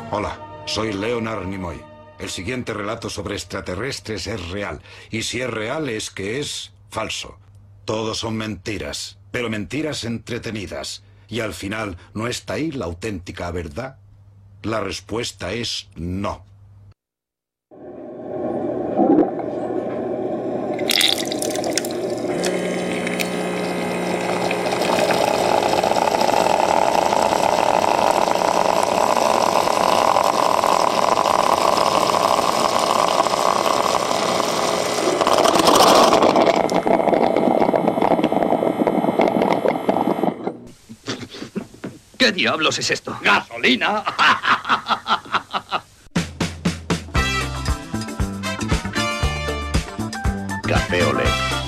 Hola, soy Leonard Nimoy. El siguiente relato sobre extraterrestres es real. Y si es real es que es falso. Todos son mentiras, pero mentiras entretenidas. Y al final, ¿no está ahí la auténtica verdad? La respuesta es no. ¿Qué diablos es esto? ¡Gasolina! Café Olé.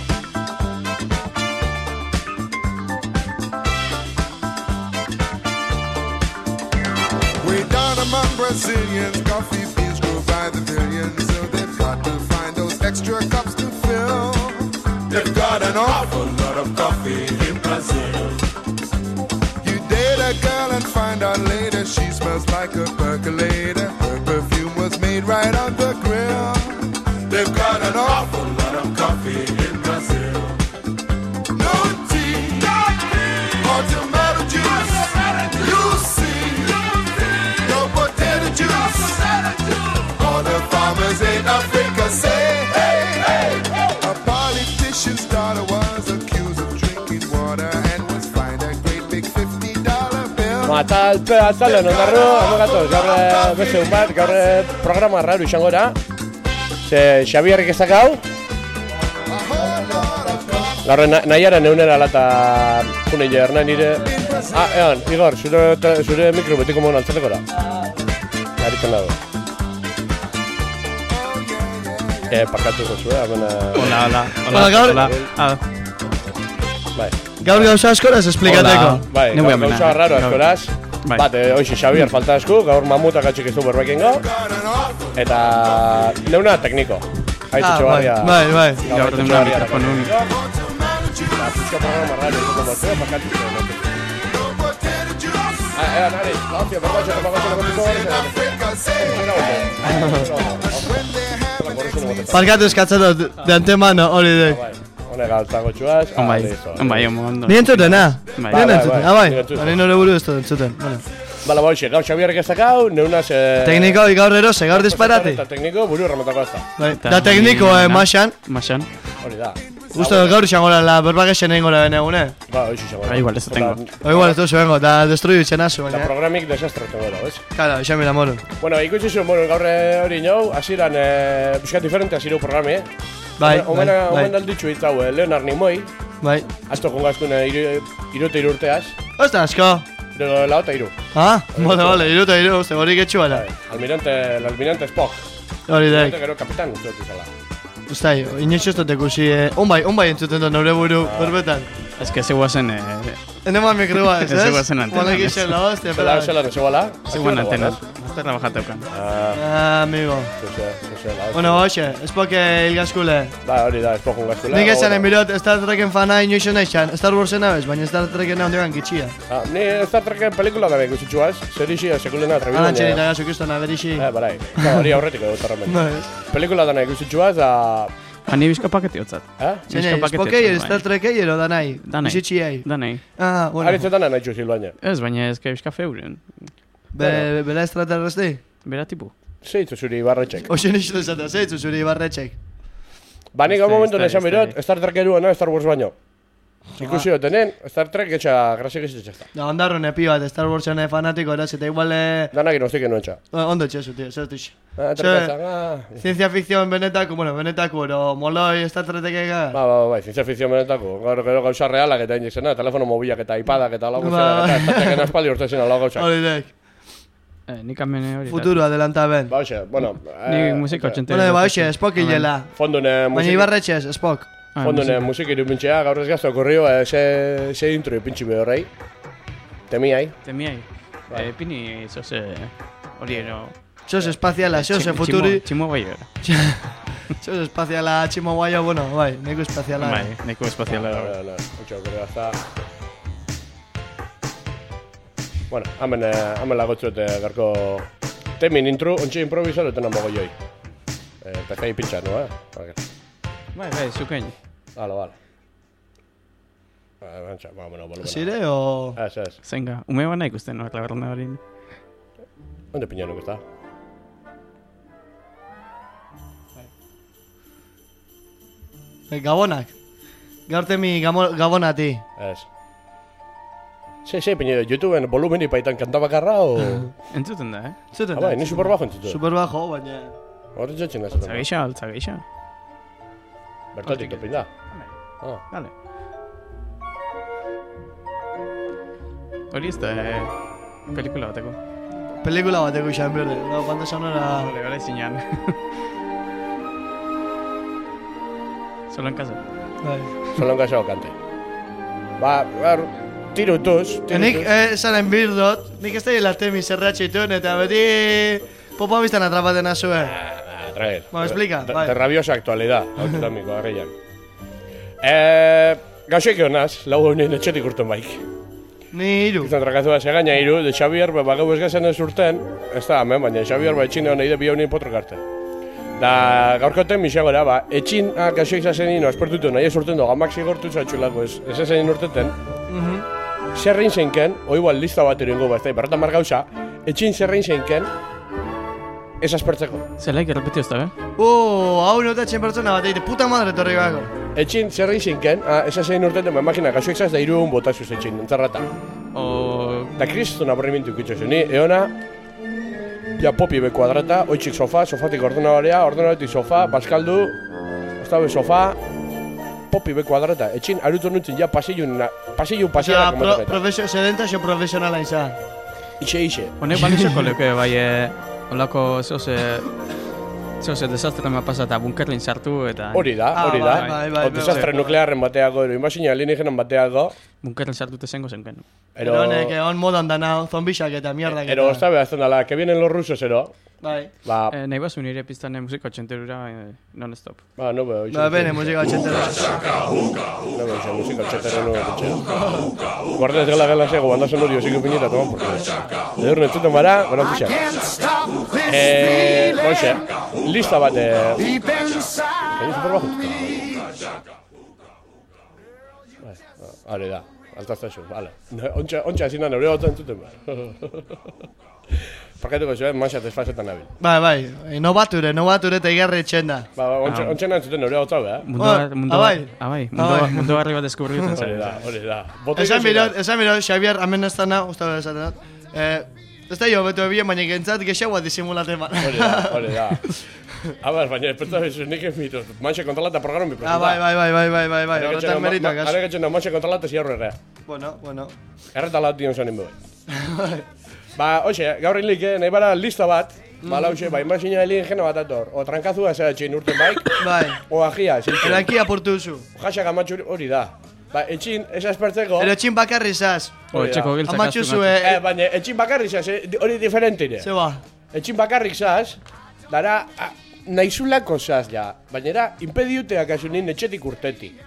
Way down among Brazilians, coffee beans grow by the billions, so they've got to find those extra cups to fill. They've got an awful lot of coffee in Brazil. You date a girl and find out later she smells like a percolator. Her perfume was made right on the grill. They've got an awful lot of coffee in Brazil. No tea, or tomato juice. You see, no potato juice. All the farmers in Africa say, hey, hey. A politician's daughter was accused of drinking water and was fined a great big $50 bill. Atzalden ondarru, amogatoz, gaur beste un bat, gaur programa raru izango da. Ze Xabierrik ez dakau. Gaur nahiaren eunera lata junen jarna nire. Egan, Igor, zure mikro betiko moen altzateko da. Garitzen dago. Parkatuko zu, Hola. Bai. Gaur gauza askoraz esplikateko. Bai, gauza raro askoraz. Bat, hoxe Xabier falta esku, gaur mamutak atxik ez du berbekin gau. Eta neuna tekniko. Haitutxo barria. Bai. Gaur neuna mikrofonu unik. Eta pizka programa raro izango botzeo, parkatuko. Nari, lauzio, berbatxo, Parkatu eskatzen dut, de antemano, hori dek. Hone galtzango txuaz. Bai, ondo. Ni entzutena? Bai. Ni nore buru ez dut entzuten. Bala, boixe, gaur Xabierrik ez dakau, neunaz... Tekniko, gaur erose, gaur disparati. Eta tekniko, buru errematako ez da. Da tekniko, Maxan. Hori da. Uste dut gaur izango la berbagesen egin gora benegune. Ba, hoxe izango. Igual ez tengo. Igual ez dut bengo, da destruidu itxenazu. Da programik desastretu gero, ez? Claro, izan bila moru. Bueno, ikutsi zuen, gaur hori inau, hasieran pixkat diferente hasiru programi, Bai. Omen alditxu hitzau, Leonard Nimoy. Bai. Azto jongazkune irute irurteaz. Osta, asko. Dego lau eta iru. Vale, iruta iru, ze hori getxu bala. Almirante Spock. Hori dek. Gero kapitan uste dut izala. Ustai, inoiz ez dut ekusi, onbai entzuten dut nore buru, berbetan. Ez que zegoazen... Enema mikrua ez, ez? Zegoazen antena. Bala egiten la hostia, pero... Zegoen antena. Azter trabajateukan. Amigo. Bueno, hoxe, Spock hilgazkule. Ba, hori da, Spock hilgazkule. Nik esanen birot, Star Treken fana inoiz naixan, Star Warsen abez, baina Star Treken handikan gitxia. Ni Star Treken pelikula da ikusi txuaz, zerixi sekulena atrebidu. Txerita gazo kristona, berixi. Barai, hori aurretik edo tarramen. Pelikula da ikusi txuaz, da... Ani bizka paketi hotzat. Zene, Spockei, Star Trekei, ero danai? Bizitxiei? Danai. Bueno. Aritzetan nahi txuzil baina. Ez, baina ez que bizka feuren. Bela extraterresti? Bela tipu. Zeitzu zuri ibarretxek. Oxe nixo desata, zeitzu zuri ibarretxek. Ba, nik hau momentu nesan birot, Star Trek eruena Star Wars baino. Ikusi dutenen, Star Trek etxa grasik ez etxezta. Da, ondarrun epi bat, Star Warsen fanatiko eraz, eta igual... Danak inostik enuen txa. Ondo etxezu, tío, zer tix. Ciencia ficción benetako, benetako, ero moloi Star Trekeka. Bai, ciencia ficción benetako. Gero gauza realak eta indizena, telefono mobilak eta iPadak eta lau gauza, eta Star Treken aspaldi urtezina lau gauzak. Hori dek. Nik amene hori. Futuro, adelanta ben. Ba, hoxe, bueno... Nik musika 80. Bueno, ba, hoxe, Spock hilela. Fondune musika... Baina ibarretxez, Spock. Fondune musika irupintxea, gaur ez gazto korrio, ze intro ipintxi behorrei. Temiai. Pini, zoze... Hori ero... Zoze espaziala, zoze futuri... Tximo guaio era. Zoze espaziala, tximo guaio, bueno, bai, neko espaziala. Bai, neko espaziala. Otxo, korrio hasta... Bueno, hamen lagotzuet garko Temin intro, ontsi improvisar eta namogo joi. Pezai pitxar, no, Bai, zukein. Hala. Bueno. Zire, o... Ez. Zenga, ume bana ikusten, no? Erla berrona hori. Onde piñanuk ez da? Gabonak. Gaurtemi gabonati. Ez. Piñero, YouTubeen volumeni paitan kanta bakarra, o... Entzuten da, Entzuten da. Bai, ni superbajo entzuten. Superbajo, baina... Horren txetxen ez. Altza geixa. Bertatik topin da. Dale. Hori ez da, pelikula bateko. Pelikula bateko izan berde. Banda sonora... Vale, gara izinean. Solo en casa. Solo en casa kante. Tirutuz. Nik esanen birdot, nik ez da hilatemi zerratxitun eta beti popa biztan atrapaten azue. Traer. Explica. De rabiosa actualidad, autonómico, arreian. Gauzek honaz, lau honien etxetik urten baik. Ni iru. Izan trakazua segaina iru, de Xavier, bagau ez gazen ez urten, ez da, baina Xavier etxine hona ide bi honien potrok arte. Da gaurkoten misagora, etxin gauzek izazen ino, aspertutu nahi ez urten do, gamak zigortu zatxulako ez ezen urteten. Zerrein zeinken, igual lista bat erengo bat, berrotan mar gauza, etxin zerrein zeinken, ez aspertzeko. Zelaik errepetio ez da, hau notatzen pertsona bat, eite puta madre torri bako. Etxin zerrein zeinken, ez ezen urteten, imagina, gauzek zaz da iruun botazuz etxin, entzarrata. Da kristona aburrimientu ikutxozu, ni, eona, ja popi be kuadrata, oitxik sofatik ordenabaretik sofa, baskaldu, ostabe sofa, popi be kuadrata, etxin arutu nuntzen ja pasillu komentatu. Sedentazio profesionala izan. Ixe. Honek balizako leuke, bai, holako zehoz desastre ma pasa eta bunkerlin sartu eta... Hori da. Desastre nuklearren bateago, imagina alienígenan bateago. Bunkerlin sartu zengo zenken. Pero honek, on modan dana, zombixak eta mierdak eta... Ero, ostabe, azten dala, que vienen los rusos, ero. Bai. Nahi bazu nire piztan musika 80erura non-stop. No veo. Bene, musika 80erura. No veo, musika 80erura no veo. Guarda ez gala zego, banda sonorio ziko pinita, toman por qué. Edurne, entzuten bara, gora fixa. Hoxe, lista bat... Egin super bajo. Hale da, altaztasun, vale. Ontsa ezin da, neure gauta entzuten bara. Parkatuko zuen, manxat ezfazetan nabil. Bai, novature eta igarri etxenda. Ontsa entzuten neure gauta, Mundu barri bat deskubritzen zen. Hori da. Esan biro, Xavier, amen ez dana, ustabe esaten dut. Ez da jo, betu ebien, baina gentzat gexaua disimulaten bat. Hori da. Baina espetza bezu nik ez mitu. Manxe kontralata programu mi presenta. Bai. Horretan merituak. Hara getxen da manxe kontralata ziarro errea. Bueno. Erretalat dion zen inbe. Hoxe, gaur hilik, nahi bara lista bat. Lauxe, imagina alien bat ator. O trankazua zera etxin urten baik. Bai. O ajia, ziltzen. Erankia portu duzu. Jaxak amatxuri hori da. Etxin, ez aspertzeko. Ero etxin bakarri zaz. Etxeko giltzak amatxu zue. Baina etxin bakarri zaz, hori diferentire. Zeba. Etxin bakarrik zaz, dara nahizulako zaz, ja. Baina era, impediuteak asunin etxetik urtetik.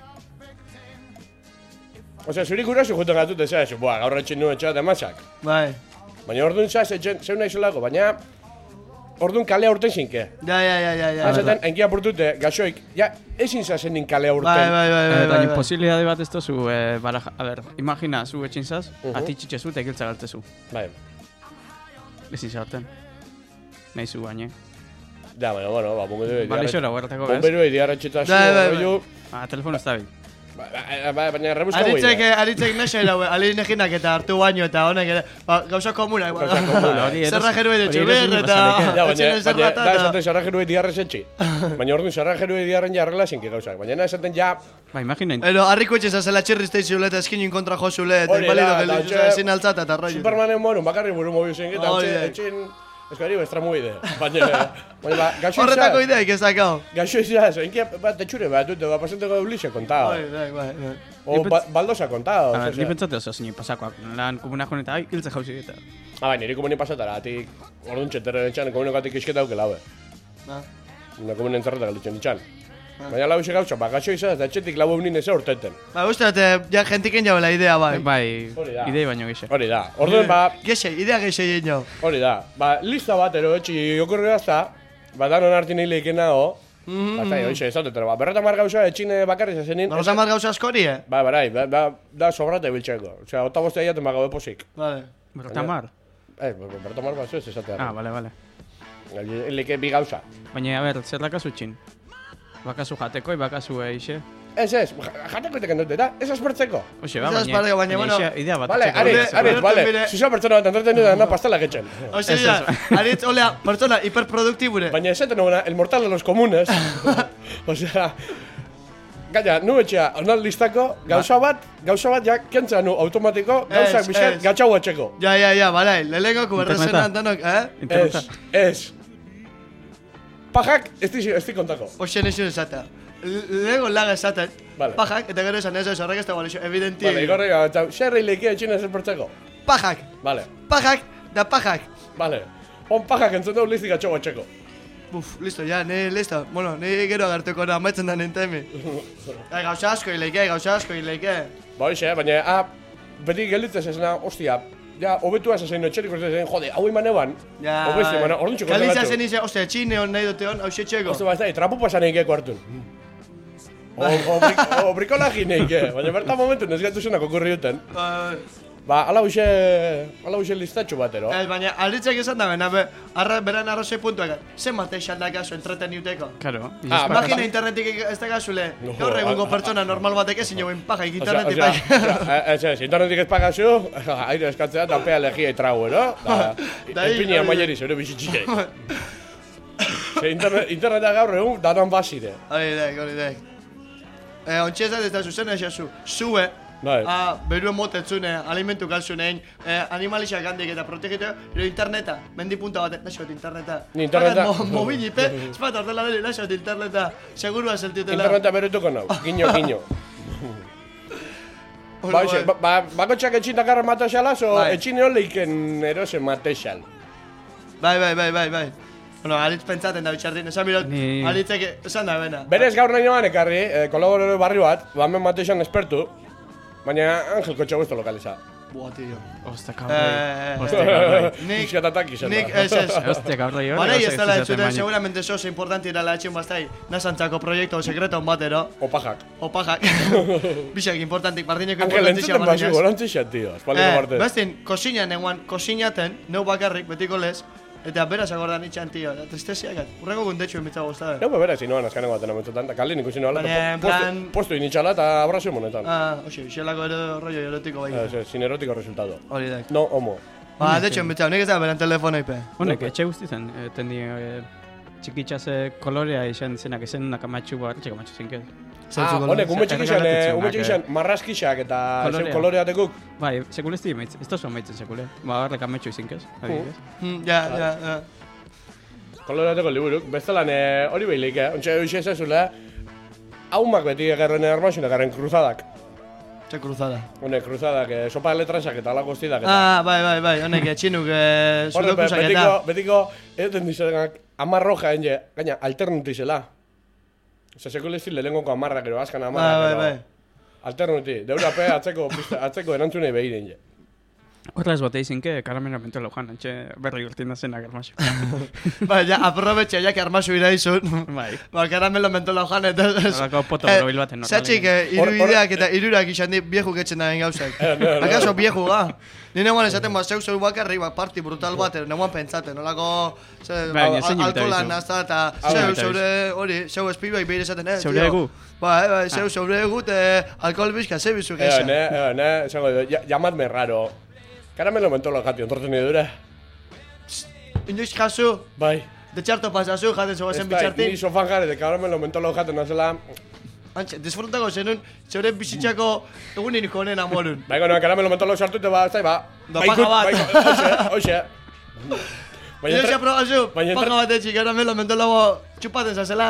Osea, zurik urazu juten gatute zaz, gaur etxin nuen etxeat emazak. Bai. Baina orduan zaz, zeu nahizulako, baina orduan kalea urten zinke. Ja. Hazaten, enkia portute, gaxoik, ja, ezin zazen nin kalea urten. Bai. Baina posibilidade bat ez tozu, a ver, imagina, zu etxin zaz, atitxitxe zu eta egiltza galtzezu. Bai. Ezin zarten. Nahi zu baina. Da, baina, bueno, bomberu Balixora, guarratako bez. Bomberu diarratxeta Telefono ez da bil. Baina rebuzka guai. Aritzek nesa eraue, alieneginak eta hartu baino eta honek gauza komuna. Zerrajeru edetxe ber eta etxene zerrata. Da, esaten zerrajeru ediarrez etxi. Baina orduan zerrajeru ediarren jarrela zinki gauzak. Baina esaten ja... imaginen. Ero, harriko etxe zazela txirriztei zule eta eskinin kontra jo zule eta inbalido ezin altzata eta rollo. Supermanen moru, bakarri buru mobiu zinki eta etxin... Eskari, estramu ide. Baina, gaxo izaz. Horretako ideak ez dakau. Gaxo izaz, enkia bat etxure bat dute, pasenteko dublixe kontao. Bai. O baldosa kontao. Ni pentsate oso zini pasakoak, lan komuna joan eta hiltze jauzi eta. Niri komuni pasatara, atik orduan txeterren etxan, komunikatik isketa auke laue. Una komuni entzarreta galditzen ditxan. Baina lau ise gauza, gaxo izan, eta etxetik lau eunin eze urteten. Ba, uste dut, ja jentiken jaubela idea, bai. Bai, idei baino gixe. Hori da, orduen Gexe, idea gexe egin jo. Hori da, lista bat, ero etxi okurri gazta, danon hartin hileik nao, Basta, hoxe, ez dut, berreta mar gauza etxine bakarri zazenin. Berreta mar gauza askori, Barai, da sobrate biltzeko. Osea, otabostea jaten bagabe posik. Vale. Berreta mar? Berreta mar bat ez esatea. Ah, vale. Hileke bi gauza. Baina, a ber, zer dakazu txin? Bakazu jateko, bakazu eixe? Ez, jateko iteken dut, eta ez aspertzeko. Oxe, baina, bueno, idea bat. Vale, vale, zuzua pertsona bat entreten dut, pastelak etxen. Oxe, aritz, olea, pertsona hiperproduktibure. Baina esaten noguna, el mortal de los comunes. Osea, gaina, nu etxea, onal listako, gauza bat, ja, kentzea nu automatiko, gauzak bizkat, gatxau atxeko. Ja, balai, lehenko kuberrezena antanok, Ez. Pajak, ez di kontako. Oxe, nixun esatea. Lego laga esaten, pajak, eta gero esan ez horrek ez da balixo, evidenti. Vale, igorri gau, xerri lekia etxina ez pertseko. Pajak. Vale. Pajak, da pajak. Vale. On pajak entzun dugu lizik atxo atxeko. Listo, ja, listo. Bueno, ni gero agertuko na, amaitzen da nintemi. Gauza asko hileike. Ba, hoxe, baina, beti gelditzez esena, ostia, ja, obetua esasein etxerik orte zen, jode, hau iman eban. Ja, obezti, mana, orduan txeko debatu. Kaliza zen izan, ostia, txine hon nahi dute hon, hau txeko. Ostia, ba, trapu pasan egeko hartun. O brikolagi neike, baina bertan momentu nezgatu zenak okurri duten. Ba, ala huxe listatxo batero. Baina, alditzek esan da bena, beran arrozei puntuak. Zen mateixan da gazo entreteniuteko. Claro. Imagina internetik ez da gazule. Gaur egungo pertsona normal batek ezin joen pajaik internetik bai. Ez, internetik ez pagazu, aire eskatzea eta pea legia etrago, no? Epinia maieri zure bizitxike. Interneta gaur egun danan basire. Hori dek. Ontxezat ez da zuzen esazu. Zue. Beruen motetzune, alimentu galtzunein, animalixak handik eta protegiteo, ero interneta, mendi punta bat, naixot interneta. Ni interneta. Mobilipe, espat ortela deli, naixot interneta, segurua zeltiutela. Interneta berutuko nau, guiño. Bakotxak etxintak arra matexala, so etxine holeiken erosen matexal. Bai. Bueno, alitz pentsaten da bitxardin, esan birot, alitzek esan da bena. Berez gaur nahi noan ekarri, kolaborero barri bat, bamen matexan espertu, baina Angel Kotxe guztu lokaliza. Buah, tío. Ostia, cabrón. Nik, ez. Ostia, cabrón. Barei ez dela entzuten, seguramente sos importante irala etxen bastai. Nasantzako proiektu sekreto on batero. Opajak. Bixak importantik, bardineko importantizia. Angel, entzuten basi gorantzixat, tío. Espaldiko parte. Bestin, kosina nenguan, kosinaten, neu bakarrik, betiko lez. Eta beraz agordan itxan, tío, tristesiakat. Urrengo gundetxu enbitza guztabe. Neu beraz inoan azkanengo baten ametzutan, eta kaldin ikusi noala, postu initxala eta abrazio monetan. Oxe, xelako rollo erotiko bai. Sin erotiko resultado. Hori da. No, homo. De hecho, enbitza, honek ez da beran telefono ipe. Honek, etxe guztizan, tendi txikitxaz kolorea izan zenak ezen nakamatxu bat, txekamatxu zinket. Honek, ume txikixan marraskixak eta koloreatekuk. Bai, sekule ez di maitz, ez da zuen maitzen sekule. Ba, horrek ametxu izinkez, adibidez. Ja. Koloreateko liburuk, bestalan hori behilik, ontsa eus ezazula, haumak beti egerren armaxuna, egerren kruzadak. Ze kruzada? Honek, kruzadak, sopa de letrasak eta alako guztidak. Bai, honek, txinuk sudokusak eta. Betiko, eduten dizenak, amarroja enge, gaina, alternatizela. Osa, sekule estil lehengoko amarra, gero, askan amarra, bai. Alternuti, deurape atzeko erantzunei behi den. Horra ez bat eizinke, karamena mentola ujan, antxe berri urtin da zenak armaxu. Bai, ja, aprobetxe, ja, que armaxu iraizun. Bai. Ba, karamelo mentola ujan, eta... Horako poto brobil baten normalen. Zatxik, iru ideak eta irurak izan di biejuk etxen daen gauzak. Akaso bieju, Ni neguan esaten, zeu bakarrik, parti brutal bat, neguan pentsaten, nolako... Alkolan nazta, eta zeu espibioak behir esaten, Zeure egu? Bai, zeure egu, alkohol bizka, ze bizuk esan. Esango, llamadme raro. Karamelo mentolo jati, ontortzen edura. Inoiz jasu? Bai. De txarto pasazu, jaten zoazen bitxartin? Ni sofan jare, de karamelo mentolo jaten nazela... Antxe, disfrutako zenun, zeure bizitzako egunin honen amorun. Baiko, no, karamelo mentolo sartute ba, zai ba. Da paja bat. Hoxe. Inoiz aprobazu, paja bat etxik, karamelo mentolo txupaten zazela.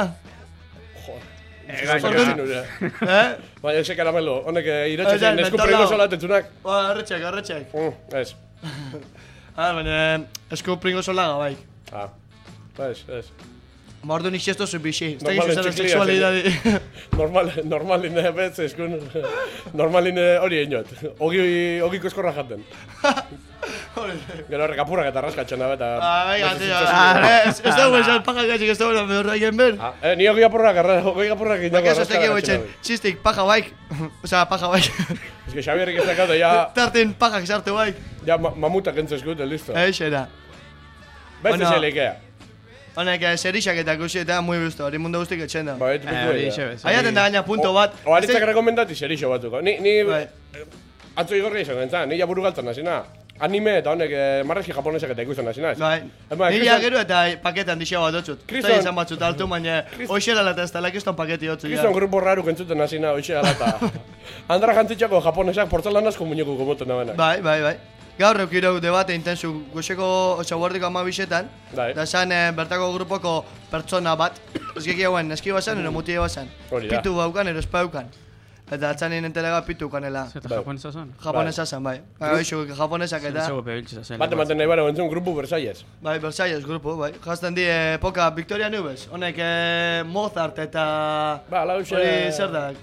Baina, ese karamelo, honek iretxezen eskupringo solatetzunak. Arretxek. Ez. Baina, eskupringo solaga, bai. Ez. Mordo ni esto su bixi. Está que usar sexualidade. Normaline bez eskun. Normaline hori einot. Ogiko eskorra jaten. Gero rekapurrak eta raskatzen da eta. Ez dago esan paja gaitxik ez dago behorraien ben. Ni ogi apurrak egin dago. Bakaso teki goitzen, txistik paja baik. Osea, paja baik. Ez que Xabierrik ez dakatu, ya... Tarten pajak sartu baik. Ya mamutak entzeskut, listo. Eixera. Beste zelikea. Honek, serixak eta kusi eta muy gusto, hori mundu guztik etxen da. Ba, hori xebez. Aiaten da gaina punto bat. Oaritzak rekomendati serixo batuko. Ni atzo igorri izan gentzen, ni jaburu galtzen nazina. Anime eta honek marrezki japonesak eta ikusten nazina. Ni ja gero eta paketan dixea bat otzut. Zai izan batzut altu, baina hoxera lata ez talak ez paketi otzu. Kriston grupo raruk entzuten nazina hoxera lata. Andra jantzitxako japonesak portzelanazko muñeku gomoten da bena. Bai. Gaur eukirau debate intensu goxeko guardiko amabisetan. Da zan bertako grupoko pertsona bat. Ezkiki hauen eski bazan, ero mutie bazan. Pitu baukan, ero espaukan. Eta atzanin entelega pitu kanela. Eta japonesa zan? Japonesa zan, bai. Gaixo japonesak eta... Zego pebiltza zen. Bate maten nahi bara, bentzun grupo Versalles. Bai, Versalles grupo, bai. Jazten di epoka Victoria Nubes. Honek Mozart eta... Ba, lauxe... Hori zer da?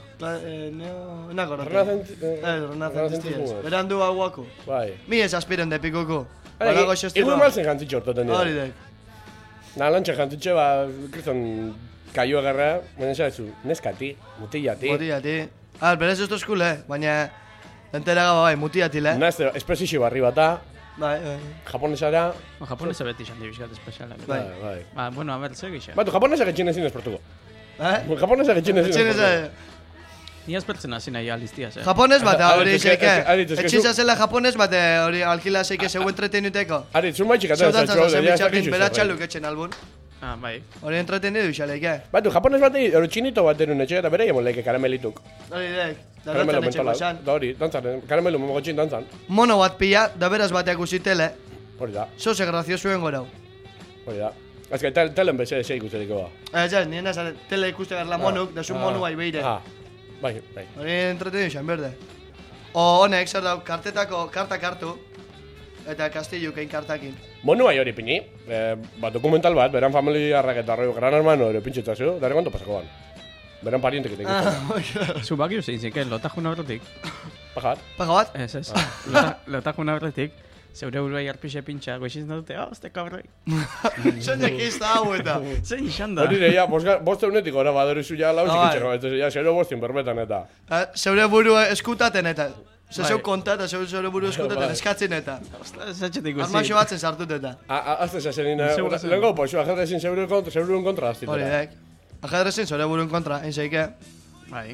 Nako rote. Renacentistas. Berandu hauako. Bai. Mi ez aspiren de pikuku. Igu malzen jantzitxo hortoten dira. Hori dek. Nalantxe jantzitxo, ba, kriston kaio agarra, baina esazu, neskati, mutillati. Berez ez dozkul, baina enteraga bai, mutiatil, Nazte, espresixio barri bata. Bai. Japonesara. Japonesa beti izan dibizkat espezialak. Bai. Bueno, a ver, zer gisa. Batu, japonesak etxin ezin esportuko. Japonesak etxin ezin esportuko. Ni azpertzen hasi nahi alistiaz, Japones bat, hori zeike. Etxin zela japones bat, hori alkila zeike zeu entretenuteko. Ari, zun maitxik eta ez altxo. Beratxaluk etxen albun. Bai. Hori entretenidu xaleike. Batu, japones bat hori txinito bat erun etxe eta bere jamon leike karamelituk. Hori dek. Karamelo mentola. Da hori, dantzan, karamelo mogotxin dantzan. Mono bat pila, da beraz bateak usitele. Hori da. Zose graziosuen gorau. Hori da. Ez que telen beze eze ikusteriko ba. Nien da tele ikuste garla monuk, da zun monu bai beire. Bai. Hori entretenidu xan berde. O honek zer dau, kartetako kartak hartu. Eta Castillo kein kartakin. Monu bai hori pini, dokumental bat, beran familiarrak eta arroio Gran Hermano ere pintxetazio, dara konto pasako ban. Beran parientek eta ikusten. Zu bakio zein zinken, lotajuna horretik. Paja bat? Ez. Lotajuna horretik, zeure buruai arpixe pintxa, goiziz dute, azte kabroi. Zeinek izta hau eta. Zein izan da. Hori ja, boste unetik ora badori zu ja lauzik itxeko, eta ja, zero bostin berbetan eta. Zeure buru eskutaten eta. Zeu konta eta zeure buru eskutaten eskatzen eta. Armaxo batzen sartut eta. Azte zazen nina, lengo poxu, ajedrezin zeure kontra aztitera. Hori dek. Ajedrezin zeure buruen kontra, einzeike. Bai.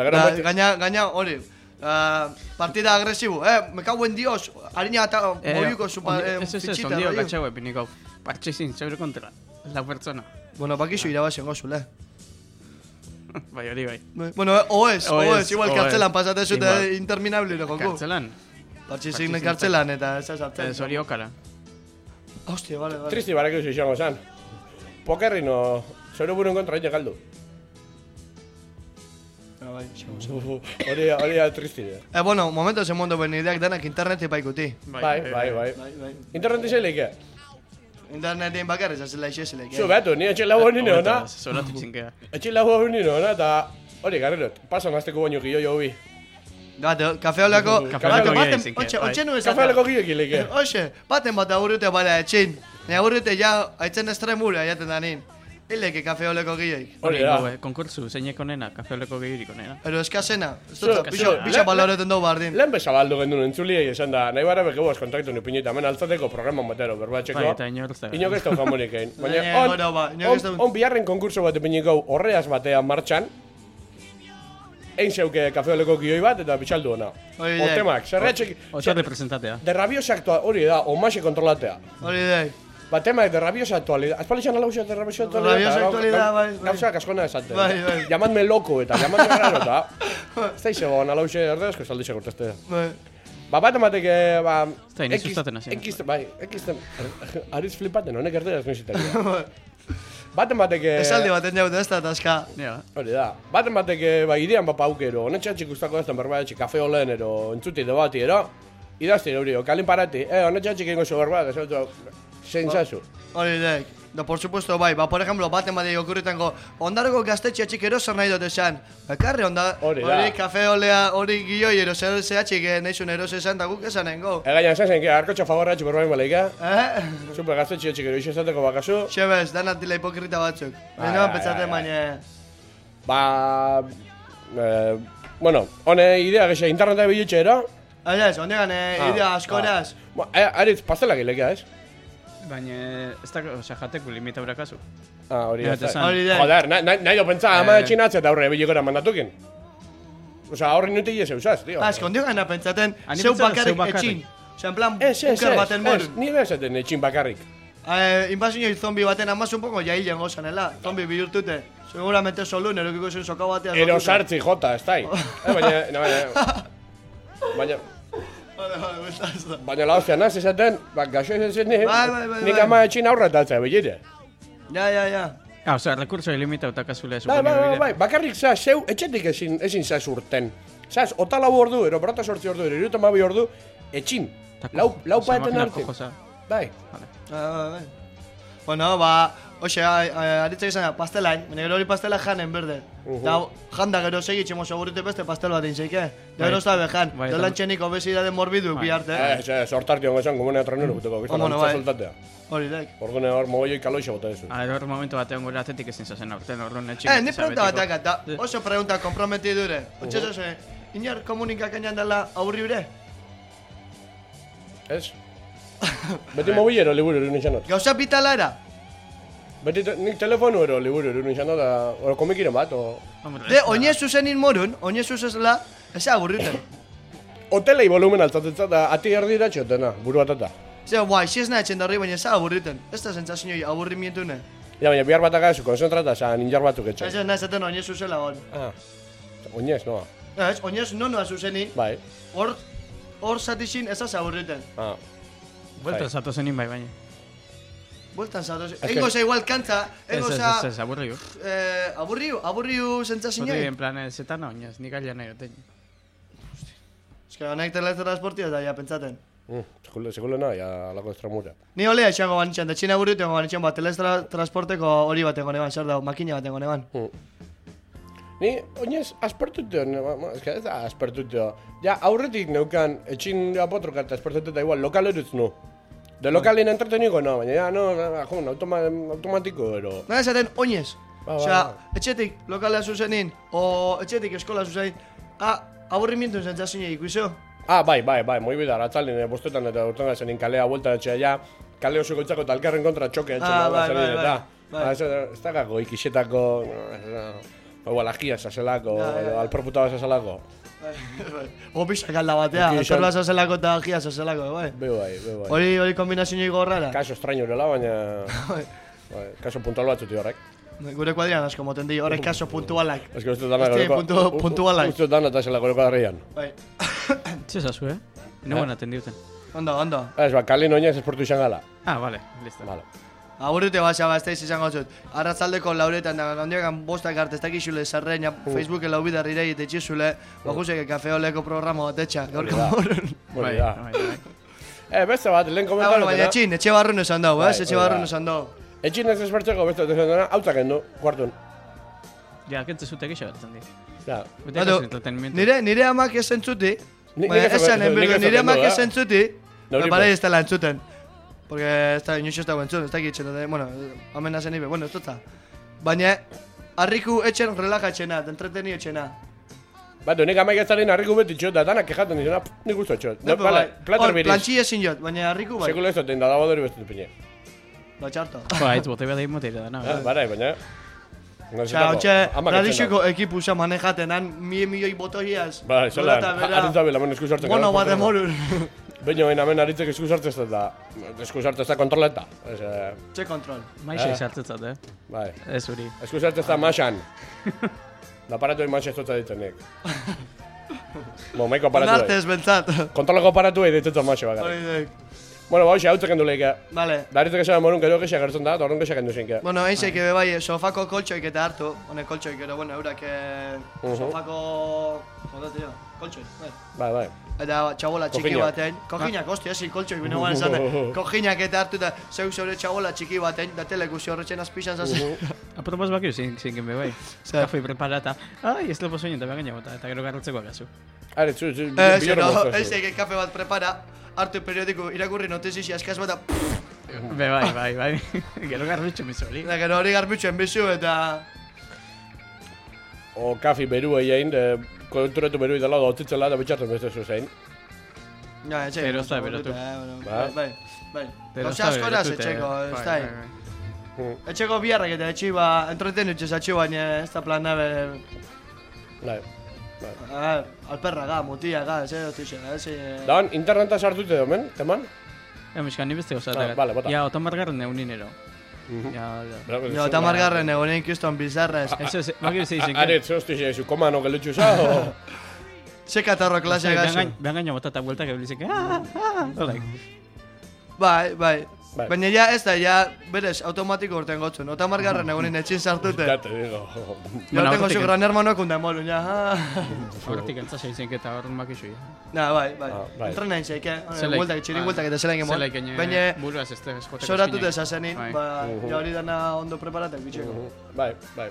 Gaina hori. Partida agresibu, me cago en Dios. Harina eta moiuko fichita. Ondio gatxau epiniko. Partxezin zeure kontra. La persona. Bueno, bakixo irabazen gozule. Bai, hori bai. Bueno, oez, igual kartzelan pasate zute interminable joko. Kartzelan? Partxezin kartzelan eta ez sartzen. Ez hori okara. Hostia, vale. Tristi barek eusu izango zan. Pokerri no, zeure buruen kontra egin galdu. Hori tristi. Bueno, momentu zen mundu ben ideak denak interneti paikuti. Bai. Interneti zeileike? Internetin bakarri zazela ixezeleke. Zu betu, ni etxe lagu nire hona. Zoratu txinkea. Etxe lagu nire hona eta hori garrerot, pasan azteko baino gio jo bi. Gatu, kafeoleko... Kafeoleko gio kileke. Oxe, baten bat aburrute bala etxin. Ni aburrute ja, aitzen estremure aiaten da nin. Hileke kafeoleko gioik. Hori da. Konkursu, zeinek onena, kafeoleko gioirik onena. Ero eskazena. Bisa baloreten dugu bardin. Lehen bezabaldu gendun entzuliei esan da, nahi bara bekeboaz kontaktu nipinita, hemen altzateko programan batero, berbatxeko. Bai, eta inok ez da jamonik egin. Baina, on biharren konkurso bat epiniko horreaz batean martxan, egin zeuke kafeoleko gioi bat eta bitxaldu ona. Otemak, zerretxek... Oso representatea. De rabiosa hori da, omaxe kontrolatea. Hori da. Ba, tema de rabiosa actualidad. Azpalixan alauzia de rabiosa actualidad. Rabiosa actualidad, bai. Gauzak askona esate. Bai. Llamadme loco eta, llamadme raro eta. Ez da izego, alauzia erdezko saldi segurtazte. Bai. Ba, bat emateke, ba... Ez da, inizustaten hasi. Bai, ekizten... Ariz flipaten, honek erdezko niziteria. Bat emateke... Esaldi baten jaute ez da, taska. Hori da. Bat emateke, ba, idean bapa aukero. Honetxatxik ustako ez da berbaetxik kafe olen ero, entzuti debati ero. Idazti hori, kalin parati. Honetxatxik ingo zo berbat, Zein zazu? Hori dek. Da, por supuesto, bai, por ejemplo, baten badei okurritango, ondargo gaztetxe atxik erosan nahi dut esan. Bakarri hori kafe olea, hori gioi erose atxik nahizun erose esan, da guk esan nengo. Gaina esan que arkotxa favorra atxik berbain baleika. Super gaztetxe atxik eroise esateko bakazu. Xebez, danat dila hipokrita batzuk. Baina pentsaten baina... Bueno, hone idea gexe interneta bilutxe era? Ez, ondegan idea askoraz. Aritz, pastelak ilekea, ez? Baina, ez da, jateko limita urakazu. Hori da. Joder, nahi do pentsa, ama etxinatze eta aurre bilikora mandatukin. Osa, horri nuti jese usaz, tío. Eskondio gana pentsaten, zeu bakarrik etxin. Osa, en plan, ukar baten morun. Ni bezaten etxin bakarrik. Invasinoi zombi baten amaz un poco jailen gozanela. Zombi bihurtute. Seguramente solun, erokiko zen soka batean. Erosartzi jota, ez dai. Baina la hostia, naz esaten, gaxo esaten nik ama etxin aurratatzea, bilire. Ja. Osa, rekurso ilimita utakazule Bai, bakarrik zeu etxetik ezin zaz urten. Zaz, ota lau ordu, ero brata sortzi ordu, ero iruta mabi ordu, etxin. Lau paeten arte. Bai. Bueno, aritzak izan, pastelain, gero hori pastela janen berde. Da, janda gero segitxemo segurite beste pastel bat inzeike. Gero ez da bejan, dolan txenik obesidade morbidu bi arte. Sortarti hongo esan, gomene atranero guteko, soltatea. Hori daik. Ordune hor mogoioi kaloixe bota dezu. Hor momentu batean gure atetik ezin zazen aurten, orduan etxik. Ni pregunta bateak, da, oso pregunta komprometidure. Otxez oso, inar komunikak enan dela aurri ure? Ez? Beti mobilero liburu erun izanot. Gauza pitala era? Beti nik telefonu ero liburu erun izanot, oro komikiren bat, o... Oinez zuzenin morun, oinez zuzezela, ez aburriten. Hotelei volumen altzatetza da ati erdira txotena, buru batata. Zeo, ez nahi etxen darri, baina ez aburriten. Ez da zentzazio aburrimientu ne. Ja, baina bihar bat agazu, konzentrata, ninjar batzuk etxen. Ez nahi zaten oinez zuzela hon. Oinez, noa. Ez, oinez noa zuzenin. Bai. Hor zatixin ez az aburriten. Bueltan zatozenin bai, baina. Bueltan zatozenin. Engo za igual kantza, engo za... Ez, aburriu. Aburriu zentzazio. Zoti en plan, zetana oinez, nik alia nahi otein. Ez que honek teletransportio da, ja, pentsaten. Sekulena, ja, alako estramura. Ni olea etxango banitxan, da txina burritu engo banitxan, teletransporteko hori batengo neban, zer dago, makina batengo neban. Ni, oinez, aspertuteo, ez da aspertuteo. Ja, aurretik neukan, etxin apotroka eta aspertuteo da igual, lokal erutz nu. De lokalin entreteniko, no, baina ja, no, automatiko, ero. Nahi esaten, oinez. Osea, etxetik lokalea zuzenin, o etxetik eskola zuzenin, aburrimientu zentzazio ikuizo. Bai, moi bidar, atzaldin, bostetan eta urtenga zenin kalea vuelta etxea ja, kale oso goitzako eta alkarren kontra txoke etxen bai. Ez da gako ikixetako, igual agia zazelako, alproputa bat zazelako. Opisak alda batea, alperla zazelako eta agia zazelako, bai. Bai. Hori kombinazio gorrara. Kaso extraño horrela, baina... Kaso puntual batzuti horrek. Gure kuadrian asko moten di, horrek kaso puntualak. Ez que uste dana puntualak. Uste dana eta zelako goreko darrian. Bai. Txezazu, Ino buena atendiuten. Ondo. Ez, kalin oinez esportu izan gala. Vale, listo. Vale. Aburrute basa gazteiz izango zut. Arratzaldeko lauretan da gandiagan bostak arte ez dakizule zarreina Facebooken laubidarrirei eta itxizule bakuzeke kafeoleko programa bat etxa. Gaurko morun. Bai. Beste bat, lehen komentaru. Baina etxe barrun esan dago, etxe barrun esan dago. Etxin ez esbertzeko beste esan dena, hautzak endu, kuartun. Ja, kentze zute gixo bat zen di. Nire amak ez zentzuti, nire amak ez zentzuti, bare ez dela entzuten. Porque ez da inoiz ez dago entzuten, ez da gitzen dute, bueno, amena zen ibe, bueno, ez dut. Baina, harriku etxen relajatzena, entreteni etxena. Batu, nik amaik ez zaren harriku beti txot, da danak kejaten dizena, nik usto txot. Plantxi ezin jot, baina harriku bai. Sekulo ez dut, da dago dori beste pine. Ba, txarto. Haitz, bote behar da imoteira da, na. Barai, baina... Otxe, tradiziko ekipu usa manejaten, han milioi botoiaz. Ba, zola, haritza bila, men esku sartzen. Mono bat emorun. Beño, hemen haritzek esku sartzen da, esku sartzen da kontroleta. Txe kontrol. Maixa sartzen da, Bai. Ez uri. Esku sartzen da maixan. Da aparatu egin maixez dutza ditzenek. Maiko aparatu egin. Nartez bentsat. Kontroleko aparatu egin ditutza maixo bakar. Bueno, hoxe, hau txeken du leike. Vale. Daritek esan morun gero gexak gertzen da, eta horren gexak endu zinke. Bueno, einzek bai, sofako koltxoik eta hartu. Honek koltxoik ero, bueno, eurak sofako... Joder, tío, koltxoik, Bai. Eta txabola txiki batein. Kojinak, hostia, ezin koltxoik bine guan esan. Kojinak eta hartu eta zeu zeure txabola txiki batein, da telekusi horretxen azpixan zazen. Apropos bakio zinken be bai. Kafe preparata. Ai, ez lepo soñen, eta begaina bota, eta gero garratzeko agazu. Are, bilorren moztazu. Ezek kafe bat prepara, hartu periodiko irakurri notizia eskaz bat, Bai. Gero garbitxu mizu hori. Gero hori garbitxuen bizu eta... O kafi beru egin, konturatu beru idala da otzitzela da bitxartzen beste zuzein. Ja, etxe. Pero ez da berotu. Bai. Gauza askoraz etxeko, ez da. Etxeko biharrak eta etxe ba, entretenutxez atxe baina ez da plan nabe... Bai. Alperra ga, mutia ga, ez edo Dan, interneta sartute domen, teman? Miskan, ni beste gozatak. Vale, bota. Ja, otamargarren euninero. Ja, otamargarren egonein kiston bizarra ez. Bakio ze izen. Are, zostu xe, zu komano gelutxu za, o... Ze katarro klasea gazu. Behan gaino botata bueltak ebilizek. Bai. Baina ja ez da, ja berez automatiko urten gotzun. Otamargarren egonein etxin sartute. Ya te digo. Ja tengo su gran hermano kunde molu, ja. Horretik entzasa izenke eta horren bakixu. Bai. Entrena inzeke, txirin bueltak eta zelain gemol. Baina buruaz ez da esjoteko soratute zazenin, ja hori dana ondo preparatak bitxeko. Bai.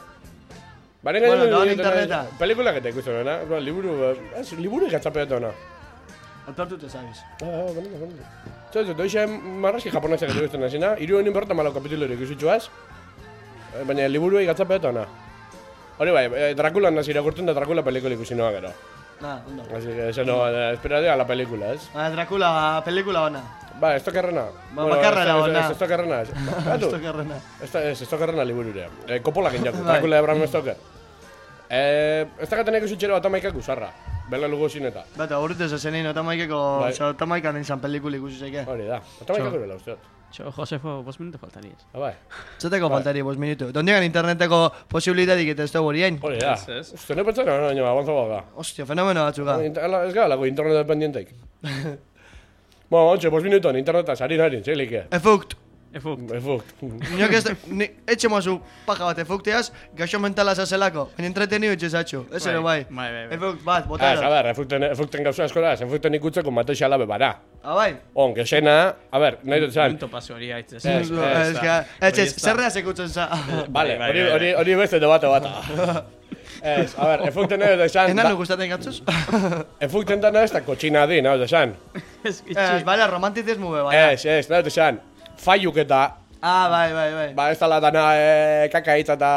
Bueno, doan interneta. Pelikulak eta ikusten dena, liburu ikatzapeatu dena. Alpertute zabiz. Bonito. Doixe marraski japonesak eta ikusten nazina, hiru honin bertan malau kapitulorik ikusitxuaz, baina liburuei gatzapeatu dena. Hori bai, Dracula nazi irakurtzen da Dracula pelikula ikusi noa gero. Ondo. Así que eso no, esperaría a la película, ¿es? Dracula, pelikula ona. Ba, esto kerrena. Bakarra era ona. Esto kerrena. Esto kerrena libururea. Kopolak injaku, Dracula de Bram Stoker. Ez da gaten ikusitxero Atamaikak usarra. Bela lugu zineta. Bata, horretez ezenin Atamaikeko, Atamaikan izan pelikula ikusi zeike. Hori da, Atamaikak bela usteot. Josefo, 5 minutos faltarías. Bai. Zeteko faltari 5 minutu. Dondigan interneteko posibilitatik eta ez da borien. Hori da. Uste ne pentsana, baina avanzagoa ga. Hostia, fenomeno batzuka. Ez gara lako internet dependienteik. Bueno, 5 minutuan interneta sari narin, zeilike. Efukt. Niok ez da, etxe mozu paja bat efukteaz, gaixo mentala zazelako. En entreteniu etxe zatxo, ez ero bai. Efukt bat, botara. A ver, efukten gauza askoraz, efukten ikutzeko mateixa alabe bara. Bai. On, gexena, a ver, nahi dut zan. Momento paso hori aitzez. Zerreaz ekutzen za. Vale, hori beste debate bata. A ver, efukten nahi dut zan. Enan gustaten gatzuz? Efukten dana ez da kotxina di, nahi dut zan. Bale, romantizismu be, bai. Ez, nahi dut zan. Faiuk eta... Bai. Ba, ez dala dana kakaitza eta...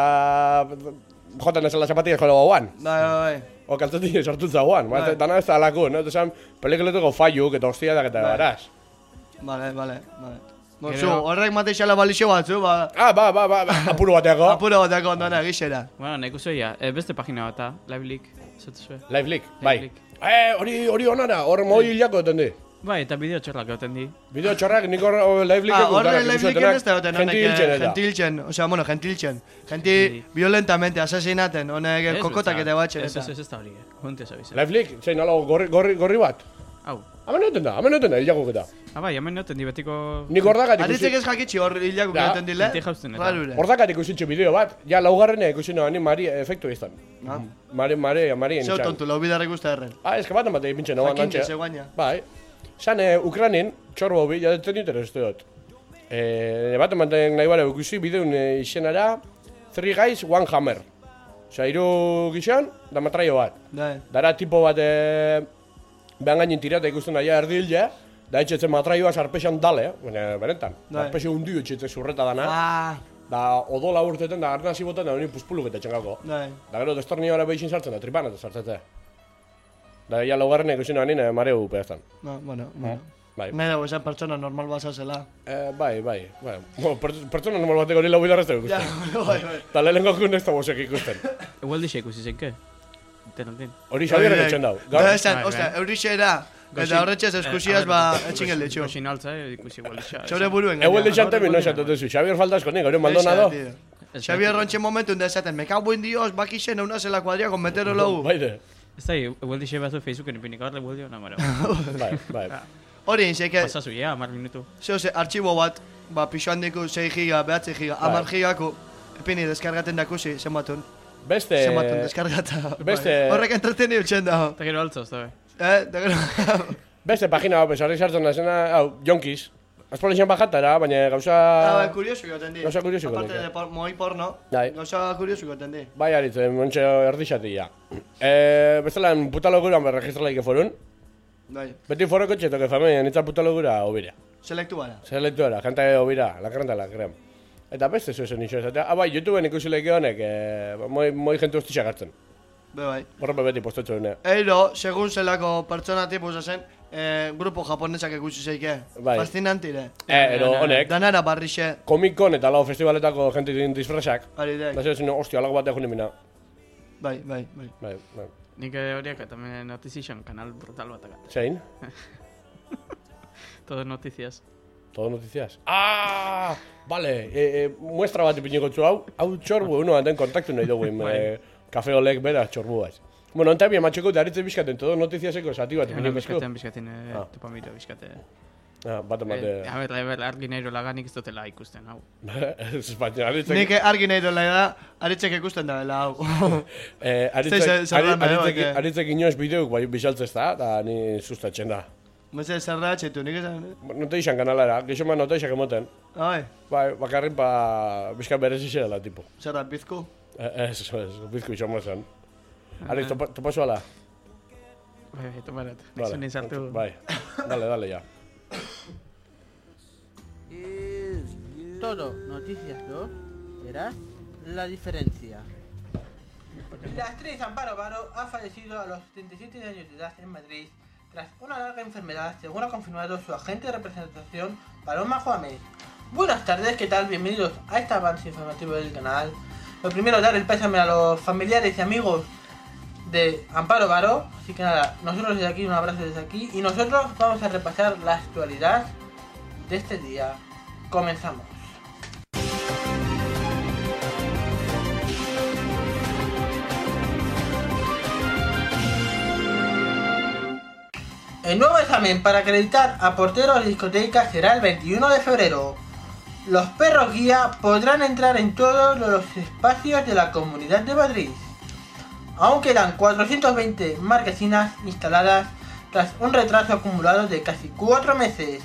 Joten ezela zapatilla jolo gauan. Bai. O kaltzetik sortutza gauan. Dana ez dalako, no? Esan, pelikuletuko faiuk eta hostia da eta baraz. Vale. Horrek mateixala balixo batzu, ba... Ba, apuro bateako. Apuro bateako ondona egixera. Bueno, nahi kuzoia, beste pagina bat, LiveLeak, zutuzue. LiveLeak, bai. Hori onara, hor moi hilako eten di. Bai, eta bideo txorrak goten di. Bideo txorrak, nik hor LiveLeak horre LiveLeak ez da goten honek gentiltzen. Genti violentamente asesinaten, honek kokotak eta batxen. Ez da hori, junte zabizan. LiveLeak, zein alago gorri bat. Hau. Hemen noten da, hilakuk eta. Bai, hemen noten di betiko... Nik hordakat ikusi... Aritzek ez jakitxi hor hilakuk noten dile. Enti jauzten eta. Hordakat ikusitxu bideo bat, ja laugarrenea ikusi noa, Mari efektu izan. Mari enitxan. Zeu tontu, lau bidarrek uste erren. Ez que bat ematen pintzen noan Jakinte, ze guaina. Bai. Zan, Ukranin, txorbo bi, jadetzen dut erazte dut. Bat ematen nahi bare ikusi bideun izenara 3 guys, 1 hammer. Osa, 3 gizan, da matraio bat. Dara tipo bat behan gainin tirata ikusten daia erdil, da etxetzen matraioa sarpexan dale, benetan. Sarpexe hundio etxetzen zurreta dana. Da odola urteten da arnazi botan da honi puspuluk eta txengako. Da gero destornioara behizin sartzen da, tripan eta sartzete. Da ya laugarren ikusi noa nina mareu pedaztan. Bueno. Bai. Nahi dago esan pertsona normal bazazela. Bai. Pertsona normal bateko hori lau bidarrezte ikusten. Bai. Ta lehenko kun ez da bosek ikusten. Egualdixe ikusi zenke. Tenantin. Hori Xabierrek etxen dau. Ostia, eurixe era. Eta horretxez eskusiaz etxingel ditxu. Goxinaltza ikusi egualdixa. Txore buruen. Egualdixa temi no esatetezu. Xabier faltazko nik, hori Maldonado. Xabier rontxe momentu da esaten, me cago en Dios, bakixen una zela kuadria con meterolo. Baide. Ez da, egualdixe batzu Facebooken ipinik horre egualdio, namaro. Bai. Hori inzeke... Pasazu, 10 minutu. Zehose, artxibo bat, pixoan diku 6 giga, 9 giga, 10 gigako, epini deskargaten dakusi, zenbatun. Beste... Zenbatun deskargata. Beste... Horrek entreteni utxen da. Eta gero altzoz, da Eta gero... Beste pagina bat, besarri sartzen da zena, hau, Jonkiz. Azpolizian bajatara, baina gauza... Kuriosu goten di. Gauza kuriosu goten di. Aparte de moi porno, gauza kuriosu goten di. Bai, aritzen, montxe erdixatia. Bestelan, puta loguran berregistralaik forun. Bai. Beti foroko txetoke familia, nitza puta logura obira. Selektuara, janta obira, la karanta la krem. Eta beste zuzen nixo esatea. Bai, YouTubeen ikusi lehiki honek, moi gente ustixak hartzen. Bai. Horrepe beti postetxo dune. Eiro, segun zelako pertsona tipuza zen, grupo japonesak ikusi zeike. Bai. Fascinantire. Ero honek. Danara barrixe. Comic-Con eta lau festivaletako gente disfrazak. Aridek. Da zeu zinu, hostia, alago bat egin mina. Bai. Nik horiak eta Noticiation kanal brutal bat agat. Zein? Todo noticias. Todo noticias. Ah! Vale, muestra bat ipiniko txu hau. Hau txorbu, uno den kontaktu nahi dugu. Kafe olek bera txorbu baiz. Bueno, onta bien matxeko eta haritze bizkaten todo noticiaseko zati bat ipiniko txu. Bizkaten, topamiro bizkate. Bate. A ber, argi nahi laganik ez dutela ikusten, hau. Baina, haritzek... Nik argi nahi da, haritzek ikusten da, hau. Haritzek inoz bideok bai bisaltzez da, eta ni sustatzen da. Mese zerra atxetu, nik esan, Noteixan kanalara, geixo man noteixak emoten. Bai, bakarrin bizka berezizia dela, tipo. Zerra, bizku? Ez, bizku iso mazan. Aritz, topazu ala? Bai, toparat. Zunin sartu. Bai, dale, ya. Todo Noticias 2, verás la diferencia. La actriz Amparo Baró ha fallecido a los 77 años de edad en Madrid tras una larga enfermedad, según ha confirmado su agente de representación, Paloma Juárez. Buenas tardes, ¿qué tal? Bienvenidos a este avance informativo del canal. Lo primero, dar el pésame a los familiares y amigos de Amparo Baró. Así que nada, nosotros desde aquí, un abrazo desde aquí. Y nosotros vamos a repasar la actualidad de este día. Comenzamos. El nuevo examen para acreditar a porteros de discotecas será el 21 de febrero. Los perros guía podrán entrar en todos los espacios de la Comunidad de Madrid. Aún quedan 420 marquesinas instaladas tras un retraso acumulado de casi 4 meses.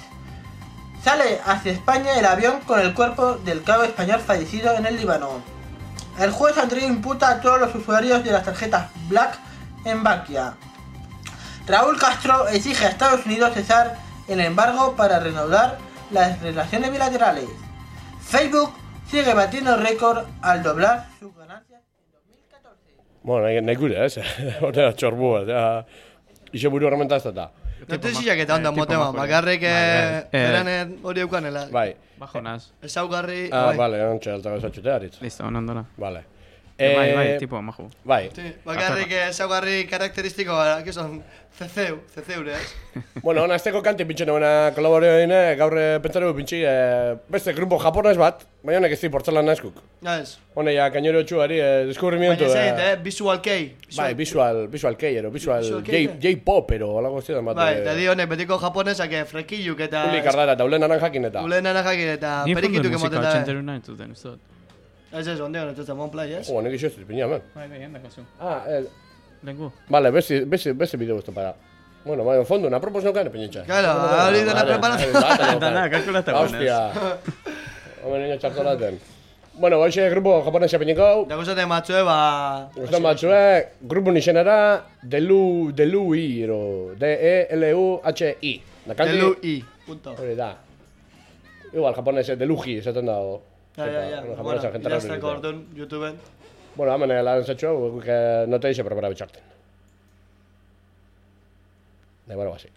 Sale hacia España el avión con el cuerpo del cabo español fallecido en el Líbano. El juez anterior imputa a todos los usuarios de las tarjetas Black en Bankia. Raúl Castro exige a Estados Unidos cesar el embargo para reanudar las relaciones bilaterales. Facebook sigue batiendo récord al doblar sus ganancias en 2014. Bueno, nahi gure, ez? Hortera txorbua, iso buru herramienta ez da. Noticiak eta ondan motema, bakarrik eranen hori eukanela. Bai. Bajonaz. Ezaugarri... Vale, ontsa alta gozatxute haritz. Listo, ondona. Vale. Bai, tipo, majo. Bai. Bakarrik ezaugarri karakteristikoa, que son cezeure, ez? Bueno, hona azteko kanti pintxene buena kolaborioine, gaur pentsaregu pintxi beste grupo japonez bat, baina honek ez di portzelan nazkuk. Ez. Hone ya kainero txuari, deskubrimientu. Baina zait, Visual K. Bai, Visual K, Visual J-pop, ero, alago zidan bat. Bai, eta di honek betiko japonesak frekilluk eta... Uli kardara eta ulen naranjakin eta. Ulen naranjakin eta perikituk emoten da. Ni fondo musika 81 entzuten, uste dut. Ez, ondean, entzuten Mon Play, ez? Nik iso ez dipina, man. Bai, hendakazu. Lengu. Vale, beste bideo esto para. Bueno, en fondo, una proposición que pincha. Claro, hori dena preparatzen. Dana, kalkulata gonez. Hostia. Hombre, niño txartolaten. Bueno, hoxe grupo japonesa piniko. Da gustate matzue, ba... Gustate matzue, grupo nixenara Delui, ero, D-E-L-U-H-I. Delui, punto. Hori da. Igual, japonese, Deluji, esaten dago. Ja. Bueno, idaztako orduan, YouTubeen. Bueno, hemen lan zatxo, no te dixe prepara bitxarten. Da igual, así.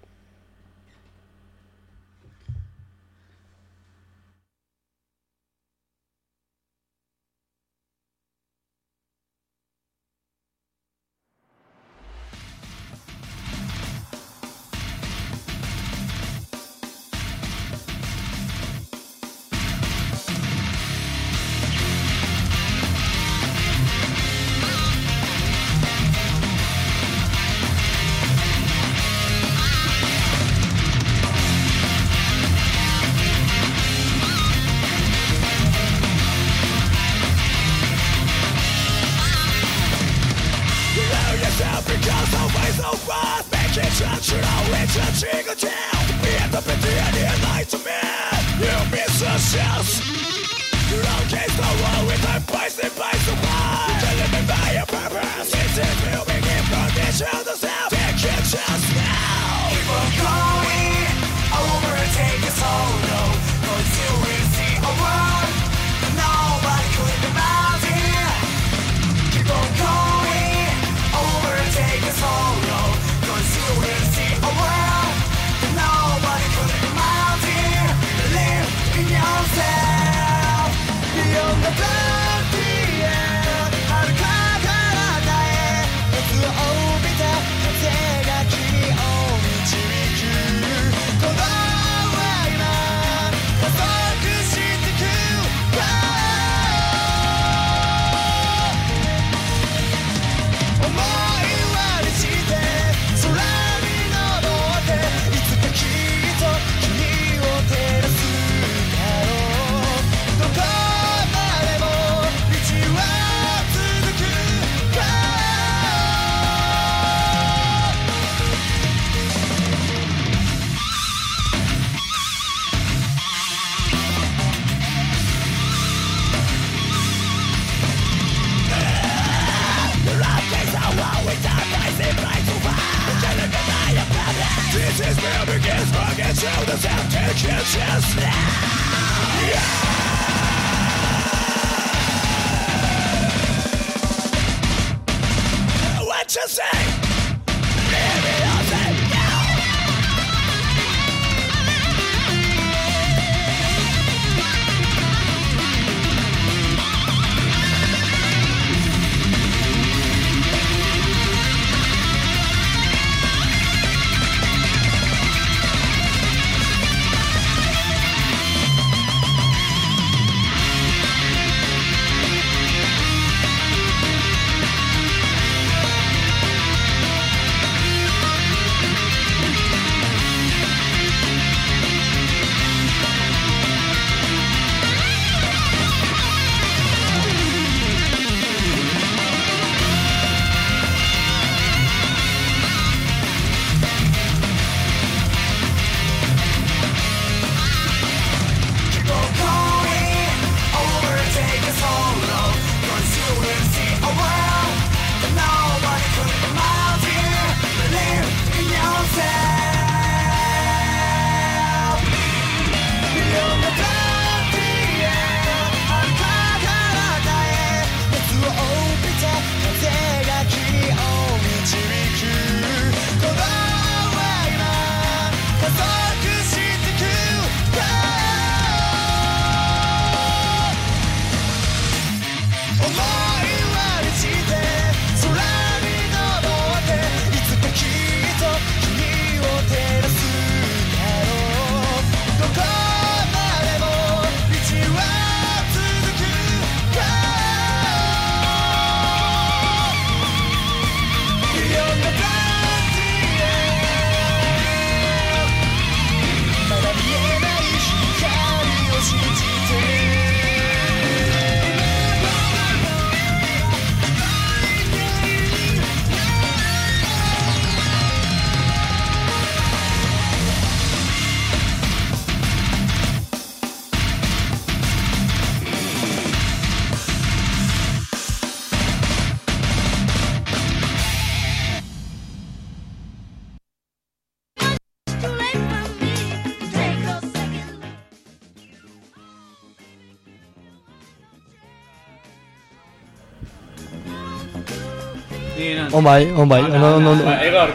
Bai. Igor,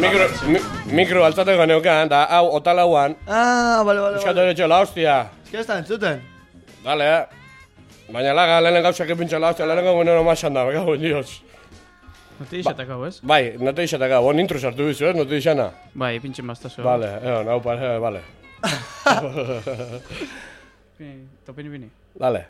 mikro altzateko neukan, da hau otalauan. Bale. Eskatu ere txola, hostia. Eska ez da entzuten. Dale, Baina laga, lehenen gauzak epintxala, hostia, lehenengo guenero masan da, bekago, dios. Noti izateko, ez? Bai, noti izateko, bon intro sartu bizu, ez, noti izana? Bai, pintxen baztazu. Vale, nau pare, vale. Topini bini. Dale.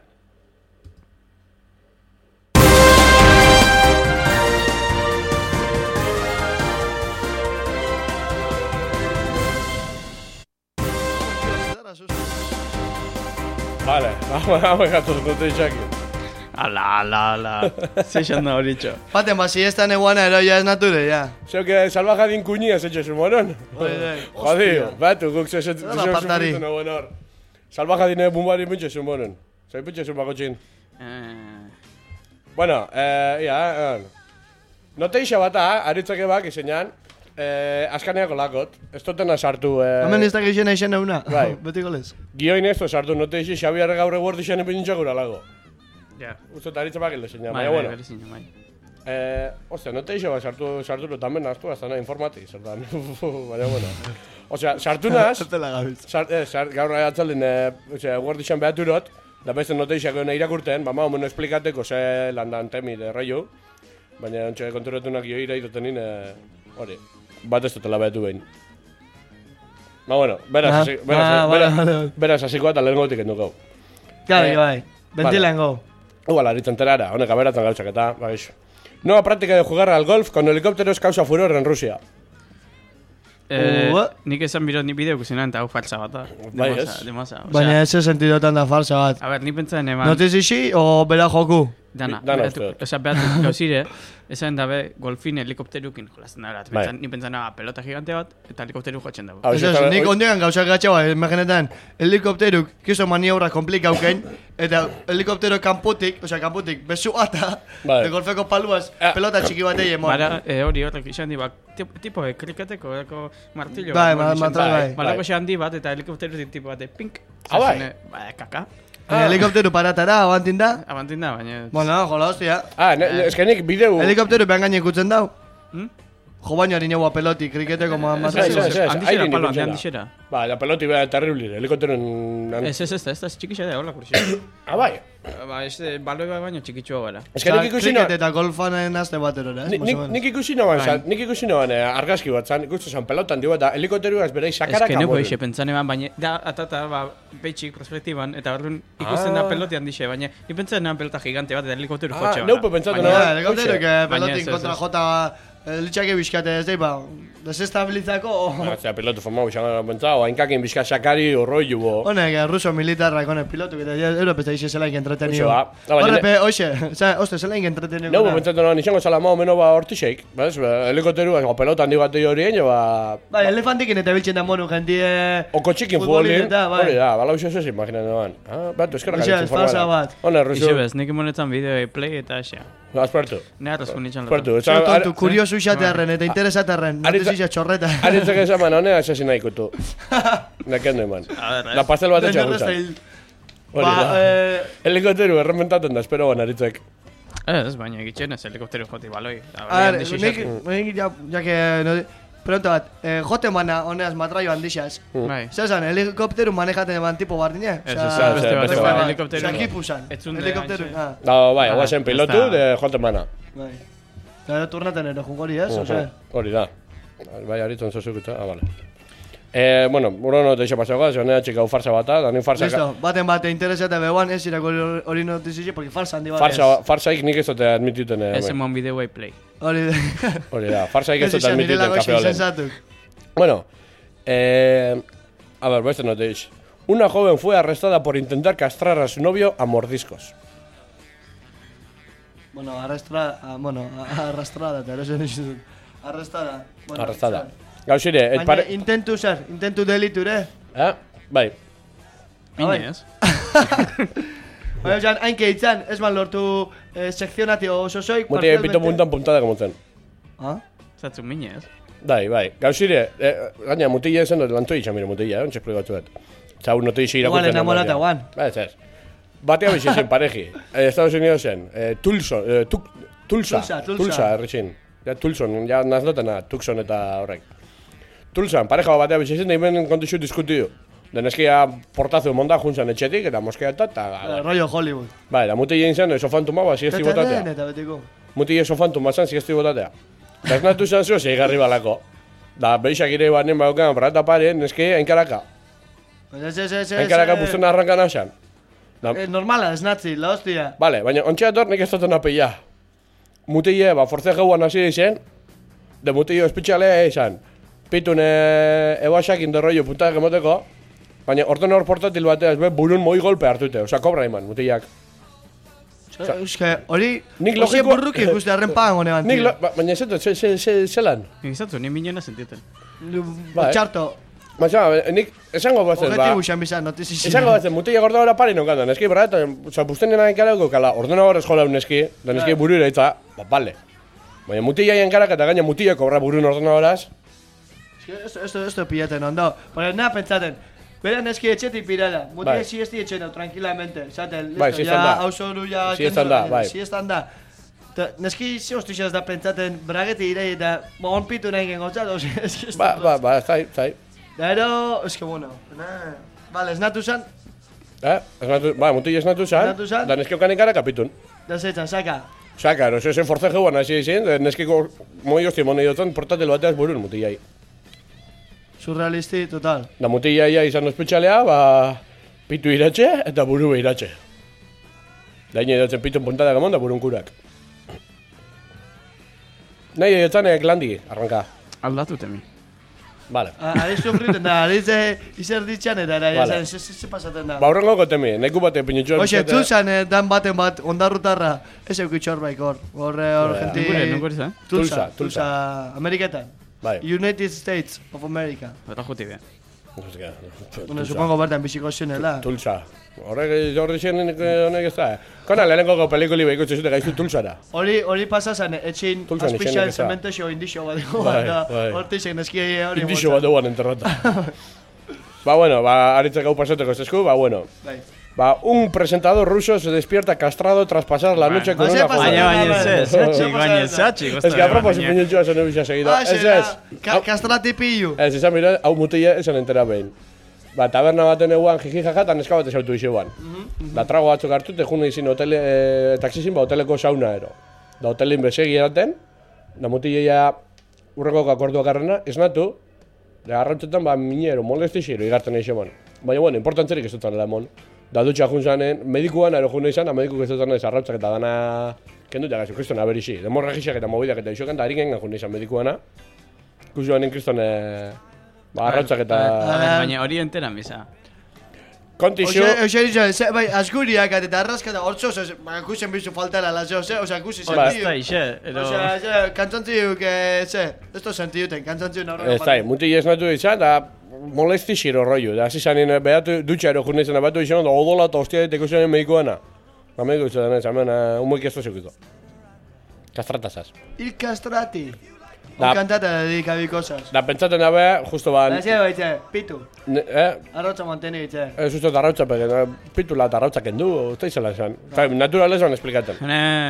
Vale, vamos gatos, no te aquí. Ala. Seixan da horitxo. Baten, basi ez da neguana eroia ez nature, ja. Zeo que salvaja din kuñia, se eche su morón. Bai. Jodio, batu, guk se Partari. no honor. Salvaja dine bumbari pintxezun bonen. Zai pintxezun bako txin. Bueno, noteixa bata, aritzake bak izenean, askaneako lakot. Ez totena sartu... Hemen ez da geixena izena una. Bai. Betiko lez. Gioin ez to sartu noteixi Xabiar gaur eguerdi xene pintxakura lago. Ja. Uste eta bak izenean, baina bueno. Bai. Osea, noteixo bat sartu tamen astu hasta na informatik, zertan. Baina bueno. Osea, sartu naz. Gaur atzaldin, eguerdi xan behaturot, da beste noteixako irakurten, ba omen esplikateko ze landan temi de raio. Baina ontsa konturatunak jo irairotenin, hori, bat ez dutela behatu behin. Ba, bueno, beraz hasiko eta lehen gotik enduko. Claro, bai, bentilan go. Igual, aritzen terara, honek aberatzen gauzak eta, ba, iso. Nueva práctica de jugar al golf con helicópteros causa furor en Rusia. Nik esan birot ni bideo ikusinan eta hau falsa bat. Bai, ez? Baina ez sentidotan da falsa bat. A ber, nik pentsatzen eman... Notizixi o bera joku? Dana uste. Osa, behatu gauzire, esan dabe golfin helikopterukin jolazten da. Ni pentsan pelota gigante bat eta helikopteru jotzen dago. Nik ondegan gauzak gatxa bat, imaginetan, helikopteruk kiso maniobra komplikauken, eta helikoptero kanputik, besu ata, golfeko paluaz, pelota txiki bat egin mon. Bara, hori horrek izan di, tipo kriketeko, martillo. Bai, bai. Balako xan di bat, eta helikopteru tipo bat, pink. Bai. Kaka. Helikopteru paratara, abantin da? Abantin da, baina... Bueno, jola, hostia. Ez que nik bideu... Helikopteru behan gaine ikutzen dau? Jo baino harin egua peloti, kriketeko handixera. Ba, la peloti beha terrible, helikopterun... Ez txikixea da, hola kursi. Bai. Ba, baloi baino txikitxua gara. Ez que nik ikusi noan... Kriket eta golfanen azte bat erora, ez? Nik ikusi noan argazki bat zan, ikusten zan pelotan dio eta helikopteru ez berai sakaraka modu. Ez que neko eixe pentsane ban, baina da atata peitxik perspektiban eta orduan ikusten da peloti handixe, baina ni pentsatzen nahan pelota gigante bat eta helikopteru jotxe bat. Neupe pentsatu noan. Helikopteru pelotin kontra jota litxake bizkate ez daiba, desestabilizako... Zera, pilotu formau izan pentsau, hainkakin bizka sakari horroi jubo. Honek, ruso militarrak honek pilotu, eta Europez eixe zelaik entretenio. Horrepe, oixe, zelaik entretenio. Neupe pentsatu noan, izango zala mao meno ba hortixeik, helikopteru, pelota handi bat horien, ba... Bai, elefantikin eta biltzen da monu, jentie... Oko txikin futbolin, hori da, bala uxo ez imaginan noan. Batu, eskerrak aritzen formala. Honek, ruso... Ixebez, nik imonetan bideo play eta asia. Aspertu. Ne arrozko nintzen lotu. Tontu, kuriosu xatearren eta interesatearren, notizia txorreta. Aritzak esan man, honea asesina ikutu. Nekendo iman. La pastel bat etxa gutxan. Helikopteru errementaten da, espero ban aritzak. Ez, baina egitxen ez helikopteru joti baloi. Nik, jake, pronto bat, jote mana honeaz matraio handixaz. Zezan, helikopteru manejaten eban tipo bardine? Beste bat. Helikopteru. Zakipusan. Helikopteru. Bai, guazen pilotu de jote mana. Bai. Eta turnaten ero jungori ez, hori da. Bai, aritzen zozukutza, vale. Bueno, no te deixo pasar, zonea txika farsa bata, da ni farsa... Listo, bate intereseta begoan, ez irako hori notizia, porque farsa handi bat ez. Farsaik nik ez dute admituten... Ez emon bideo play. Hori da, farsaik ez dute admituten kafe olen. Bueno, a ver, beste noticia. Una joven fue arrestada por intentar castrar a su novio a mordiscos. Bueno, arrastrada, te eres en arrestada. Bueno, arrestada. Gauzire, baina intentu deliture. Bai. Inez. Baina, jan, hainke itzan, ez man lortu sekzionati oso soik. Mutia, pito puntada gamotzen. Zatzu minez. Bai. Gauzire, gaina, mutilla zen dut lantoi itxan, mire, mutilla, ontsa esplikatu bat. Zau, notizia irakurtzen. Igual, enamorata, guan. Ez. Batea bizizien pareji. Estados Unidos zen. Tulsa, erritxin. Tulson, ja nazdotena, Tucson eta horrek. Tulsan, pareja batea bizizien, da imen kontixu diskutiu. Deneskia portazu monda juntzan etxetik, eta moskeata, eta... Rollo Hollywood. Bai, da mutile zen, esofantuma, ba, zigezti botatea. Mutile esofantuma zen, zigezti botatea. Da ez natu zen zio, zeigarri balako. Da, beixak ire bat nien baukan, parata pare, neski, hainkaraka. Hainkaraka buzten arrankan hausan. Normala, ez nazi, la hostia. Vale, baina ontxeator nik ez duten apella. Mutile, ba, forze gauan hasi dizen, de mutile espitxalea izan. Pitun ebasak inderroio puntak emoteko, baina orten hor portatil batea ez burun moi golpe hartute, oza, kobra iman, mutileak. Euske, hori, ozie burruki ikuste harren pagan hone bantia. Baina ez zelan? Nik izatu, ni minena sentiten. Txarto. Baina, nik esango batzen, Objetibu xan bizan, notizizien. Esango batzen, mutila gordadora pari nonkandan, eski, berra, eta busten nena enkarako kala, ordenagor eskola un eski, da eski buru iraitza, bale. Baina mutila enkarak eta gaina mutila kobra burun ordenagoraz. Esto pillaten ondo, porque nada pentsaten, bera neski etxetik pirala, mutila siesti etxena, tranquilamente, esaten, listo, ya, hausoru, ya, siestan da. Neski zehostuzaz da pentsaten brageti irei eta onpitu nahi gengotzat, eski ez da. Zai. Pero, eski bueno, vale, esnatu zan. Mutila esnatu zan, da neski okanik gara kapitun. Da zeitzan, saka. Saka, no se forceje guan hasi izin, neski moi hosti moni dutzen portatel bateaz burun mutilai. Surrealisti, total. Da mutilaia izan ospitxalea, pitu iratxe eta buru iratxe. Da ino idatzen pitu puntada gamon da burun kurak. Nahi edotzen glandi, arranka. Aldatu temi. Vale. Ari sufriten da, ari izer ditxan eta ari ze pasaten da. Ba horrengo temi, neku bate pinitxuan. Oxe, Tulsan dan baten bat ondarrutarra, ez eukitxor baik hor. Hor genti... Nukor izan? Tulsa, Ameriketan. United States of America. Eta juti bien. Bueno, supongo bertan biziko zenela. Tulsa. Horrek honek ez da. Kona lehenengoko pelikuli behiko txezute gaizu Tulsara. Hori pasazan, etxin aspixal zementexo indixo bat dugu. Hortizek neski hori. Indixo bat duguan enterrota. Bueno, aritzek hau pasateko zesku, bueno. Un presentador ruso se despierta castrado tras pasar la noche con una foto. Baina zatxik. Ez que a propósito pinitxua zen ebisa seguido. Kastrati pillu. Ez, esan mira, hau mutila esan entera behin. Taberna baten eguan jiji jaja eta neska bat esautu izuan. Da trago batzuk hartu, tejun izin taxizin hoteleko sauna ero. Da hotelin besegi eraten, da mutila urreko akorduak arrena, esnatu, da arrautzetan minero, molestixiro, igartzen izuan. Baina, bueno, importantzerik ez dutan lemon. Da dutxa junzanen, medikuan ero june izan, da medikuk ez dutan ez arrautzak eta dana kenduta gazu, kristona berixi. Demorra gixak eta mobidak eta isokan, da harin gengan june izan medikuana. Kusuanen kristone arrautzak eta... Baina hori enteran biza. Kontixu... Oxe ditzen, bai, askuriak eta arraskata hortzo, kusen bizu faltara laseo, osea, kusi sentiu. Basta, ixe, ero... Osea, kantzantziu, esto sentiuten, kantzantziu naurreko. Ez da, muti esnatu izan, da molesti xiro rollo. Da, hasi zanen behatu dutxa ero jurne izan, behatu izan, da odola eta hostia diteko izan medikoana. Da, mediko izan, hemen, umuik ez tozukiko. Kastratazaz. Il castrati. Un cantata dedica bi cosas. Da, pentsaten dabe, justo ban... Da, baitze, pitu. Arrautza manteni bitze. Ez uste arrautza, pitula eta arrautza kendu, uste izela esan. Naturalez ban esplikaten.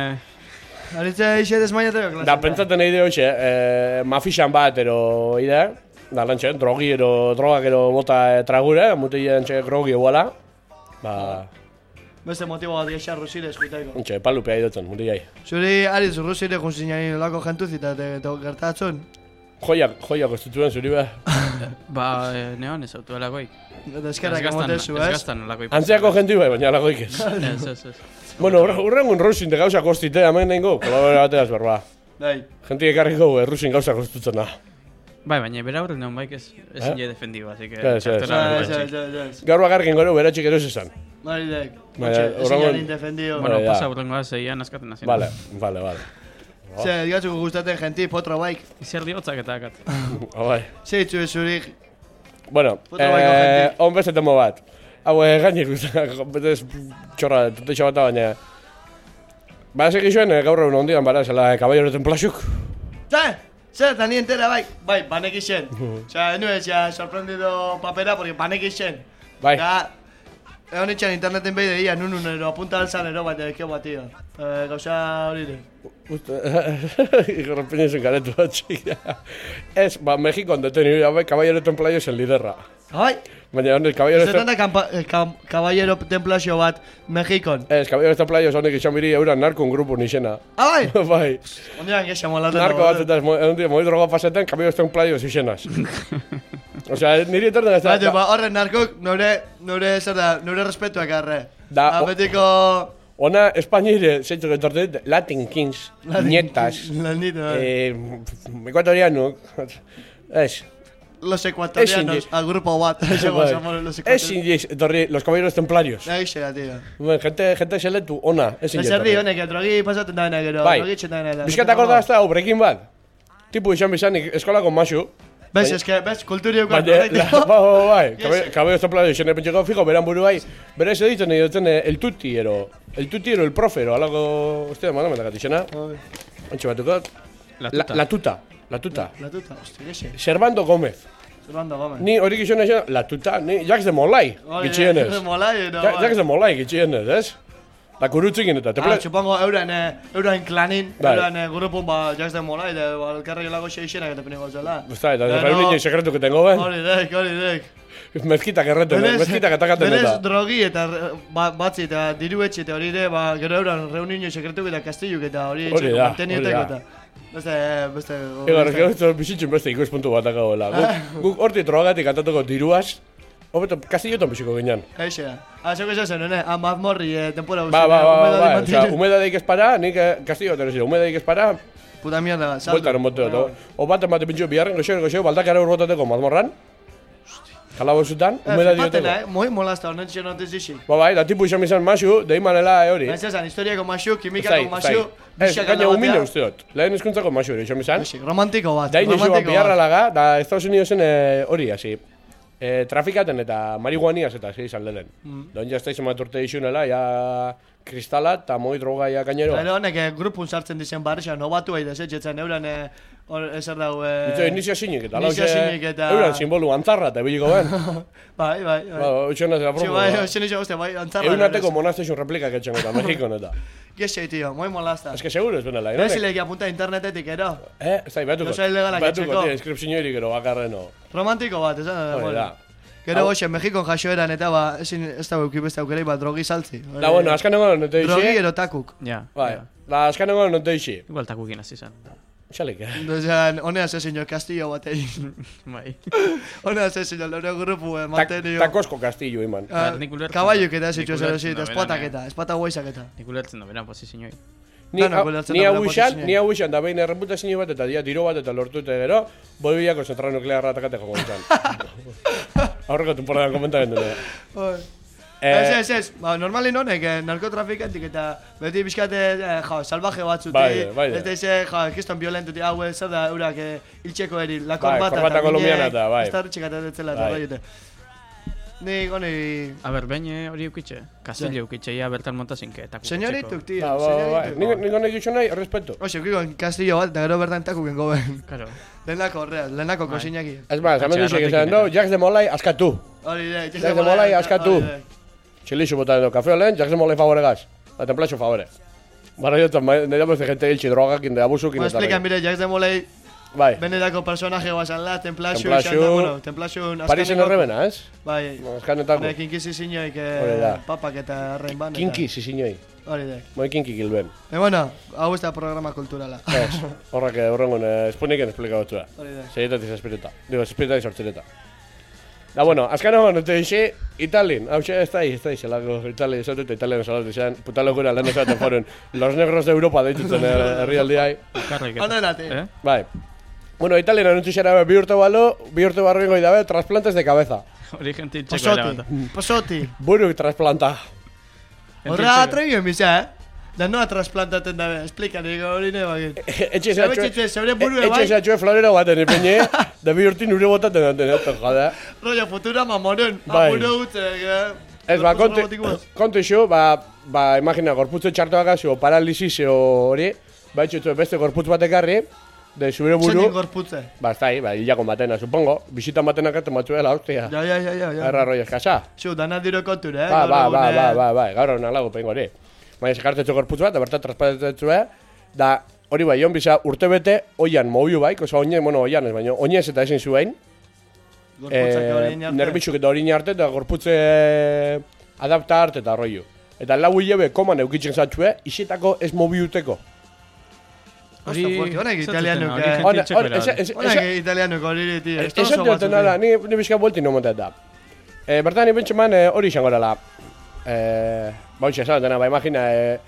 Aritze ixe desmaiateko klasa. Da, pentsaten egide hoxe, mafixan bat ero ide, da, lantxe, drogi ero, drogak ero bota tragure, mutile lantxe drogi eguala. Beste motibo bat geixar rusire eskuitaiko. Ontxe, palupea idotzen, mutilai. Zuri, ariz, rusire junzinari lako jantuzita eta gertatzen? Joia konstituen zuri be. Neon ez autu alakoik. Eskerrak emotezu, ez? Ez gaztan alakoik. Antzeako jentu bai, baina alakoik ez. Ez. Bueno, urrengun rusin de gauza kostite, hemen nengo, kolabora bateaz berba. Bai. Jentik ekarriko rusin gauza kostutzen da. Bai, baina bera horren naun baik ez nire defendiba, así que... Ez. Gaur bakarkin gero beratxik eroz esan. Maridek, ezin indefendio. Bueno, pasa urrengoa zeian askaten azien. Vale. Ze, digatzuko gustaten genti, potro baik. Izer diotzak eta akat. Bai. Zeitzu ez zurik. Bueno, hon bezetemo bat. Hau, gainik guztak, betez txorra, tuteixo bat baina... Ba, ez egizuen gaur egun ondidan, bara, zela kaballero templaxuk. Zer, eta ni entera bai, banek isen. Osea, nu ez ya sorprendido papera, porque banek isen. Bai. Egon itxan interneten behi deia, nunun ero, apunta alzan ero, bat edekio bat, tío. Gauza horire. Igorrepen izan garetu bat txika. Ez, Mexikon detenido, kaballero templaxo zen liderra. Bai. Baina honek kaballero... Zetan da kaballero templaxo bat Mexikon. Ez, kaballero templaxo honek izan biri euran narkon grupo nixena. Bai? Bai. Ondian gexan molaten. Narko bat eta moi droga pasetan, kaballero templaxo zixenaz. Osea, niri etorten ez da... Ba, horren narkok, nore respetuak arre. Da, betiko... Ona, Espainire, zeitzuk etorten, Latin Kings, nietas, ecuatorianok, ez. Los ecuatorianos, al grupo bat. Ez indies, etorri, los caballeros templarios. Naixera, tío. Gente seletu, ona, ez indies. Eserdi honek, drogi pasaten da gero, drogi txetan da. Bizkatak orda hasta, breaking bad. Tipu izan bizanik, eskolako masu, Bez, eske, bez, kulturi eukat. Bai, kabeo zoplado xene pentseko fijo, beran buru bai, bera ez editzen nahi dutzen el tutiero, el profero, alako, usted, mandamentak atixena. Antxe batukot. La tuta, hostia, gexe. Servando Gómez. Ni horik izan nahi la tuta, ni Jacques de Molay, gitxienez. Jacques de Molay, gitxienez, ez? La kurutzikin eta. Supongo, euren klanin, euren grupun, Jacques de Molay, elkarri lago xeixenak eta piniko zela. Eta reuniño sekretu que tengo, ben? Hori dek. Mezkitak erreten, mezkitak atakaten eta. Berez drogi eta batzi eta diru etxe eta hori ere, gero euren reuniño sekretuk eta kastilluk eta hori etxeko mantenioteko eta. Beste... Gero bizitzen beste ikuspuntu bat akagoela. Guk horti drogatik atatuko diruaz, hobeto, kastillotan biziko ginean. Eixe da. Zeko esan zen, mazmorri tempora guzti. Ba, humedadeik ez para, nik kastillotan ez dira, humedadeik ez para. Puta mierda, salto. Bueltaren moteo, o bat emate pintxo biharren, goxeo, baldakara urbotateko mazmorran. Kalabozutan, humeda dioteko. Moi molasta, honen txen notez dixik. Bai, da tipu izan bizan masu, da imanela hori. Ez esan, historiako masu, kimikako masu. Ez, gaina humile usteot. Lehen eskuntzako masu hori izan bizan. Romantiko bat. Da inizu bat biharralaga, da Estados Unidesen hori hasi. Trafikaten eta marihuaniaz eta hasi izan lehen. Don jazta izan bat urte izunela, ja kristala eta moi droga ja gainero. Pero honek grupun sartzen dizen barrixa, nobatu egin desetxetzen euren ezer dago... Inizia sinik eta, euren simbolu antzarra eta biliko ben. Bai. Utxena zera propo. Bai, antzarra. Eunateko monastezun replikak etxen eta, Mexikon eta. Gexei, tío, moi molasta. Ez que seguro ez benela. Bezilek apunta internetetik, ero? Ez da, betuko. Betuko, inskripzio hori gero bakarreno. Romantiko bat, esan da. Gero goxe, Mexikon jaso eran eta ez da beste aukerei bat drogi saltzi. Da, bueno, askanengo note isi. Drogi ero takuk. Bai, da, askanengo note isi. Igual takukin hasi zen. Xalik, Ozean, honea ze señor Castillo batei. Bai. Honea ze señor lore grupu mantenio. Takosko Castillo, iman. Kabaiuk eta zitxo zer zit, espata guaizak eta. Nik ulertzen da, beran posizionoi. Ni hau izan da behin erreputazio bat eta tiro bat eta lortute gero, Boliviako zentral nuklearra atakateko gontzan. Aurreko temporadan komentaren dune. Ez, normalin honek, narkotrafikantik eta beti bizkate salvaje batzuti. Bai. Ez da kiston violentuti, hau zer da eurak iltxeko eri, la korbata. Korbata kolombiana eta, bai. Ez da horretxek atatetzela, eta nik honi... A ber, behin hori eukitxe, Kasile eukitxe, ia bertan montazinke. Señorituk, tío, señorituk. Nik honek iso nahi, respeto. Oxe, ukikon Castillo bat, eta gero bertan takuken goben. Karo. Lehenako kosinaki. Ez ba, zaman dixek esan, no, Jacques de Molay askatu. Hori de, Jacques de Molay askatu. Txilixu botan edo kafeo lehen, Jacques de Molay favore gaz. La templaxo favore. Barra jotan, nire de gente hiltsi drogakin, de abusukin. Ma explican, mire, Jacques de Molay bai. Benedako personaje guazan la, templaxu, templaxu... Parisen errebena, ez? Bai. Eskanetako. Kinki zizinioik papak eta arrein ban. Kinki zizinoi. Hori dek. Moi kinki gilben. Bueno, hau ez da programa kulturala. Ez, horrak horrengon espuniken esplika batzua. Hori dek. Segitatik espirita. Digo, espirita izortzireta. Da, bueno, azkan egon, nute dixe, Italin. Hau xe, ez da, zelako Italin, ez dut Italian salatu izan. Puta locura, lehen esaten foren. Los negros de Europa deitutzen herrialdiai. Onenati. Bai. Bueno, Italien anuntzi xera bi urte barro ingo idabe, trasplantes de cabeza. Hori gente itxeko era. Pasoti. Buru trasplanta. Horra atrebio emisa, Da noa trasplantaten dabe, explica, digo, hori nire bagin. Etxe zatxue florero baten ipine, da bi urtin ure botaten daten, jada. Rolla, futura mamoren, apuro utzek, Ez, kontu iso, imagina, gorputze txartoak azu, paralizis hori, baitxutu beste gorputz batekarri, de zure buru... Zenin gorputze? Ez da, hilako batena, supongo, bizitan batenak eten batzuela, hostia. Ja. Erra roi eskasa. Zu, dana diro konture, gaur hona lagu pengo hori. Baina sekartetxo gorputz bat, berta transparentetxua, da hori bai, hon bisa urte bete, oian mobiu baik, oza oian ez baino, oinez eta ezin zuen. Nerbitxuk eta hori arte, eta gorputze adapta arte eta arroiu. Eta lau hilebe koman eukitzen zatxue, isetako ez mobiuteko. Honek italianuk, hori tio. Esan dioten nada, ni bizka buelti nomotet da. Bertan, ni bentseman hori izango dela. Bautxe esan dena, imagina,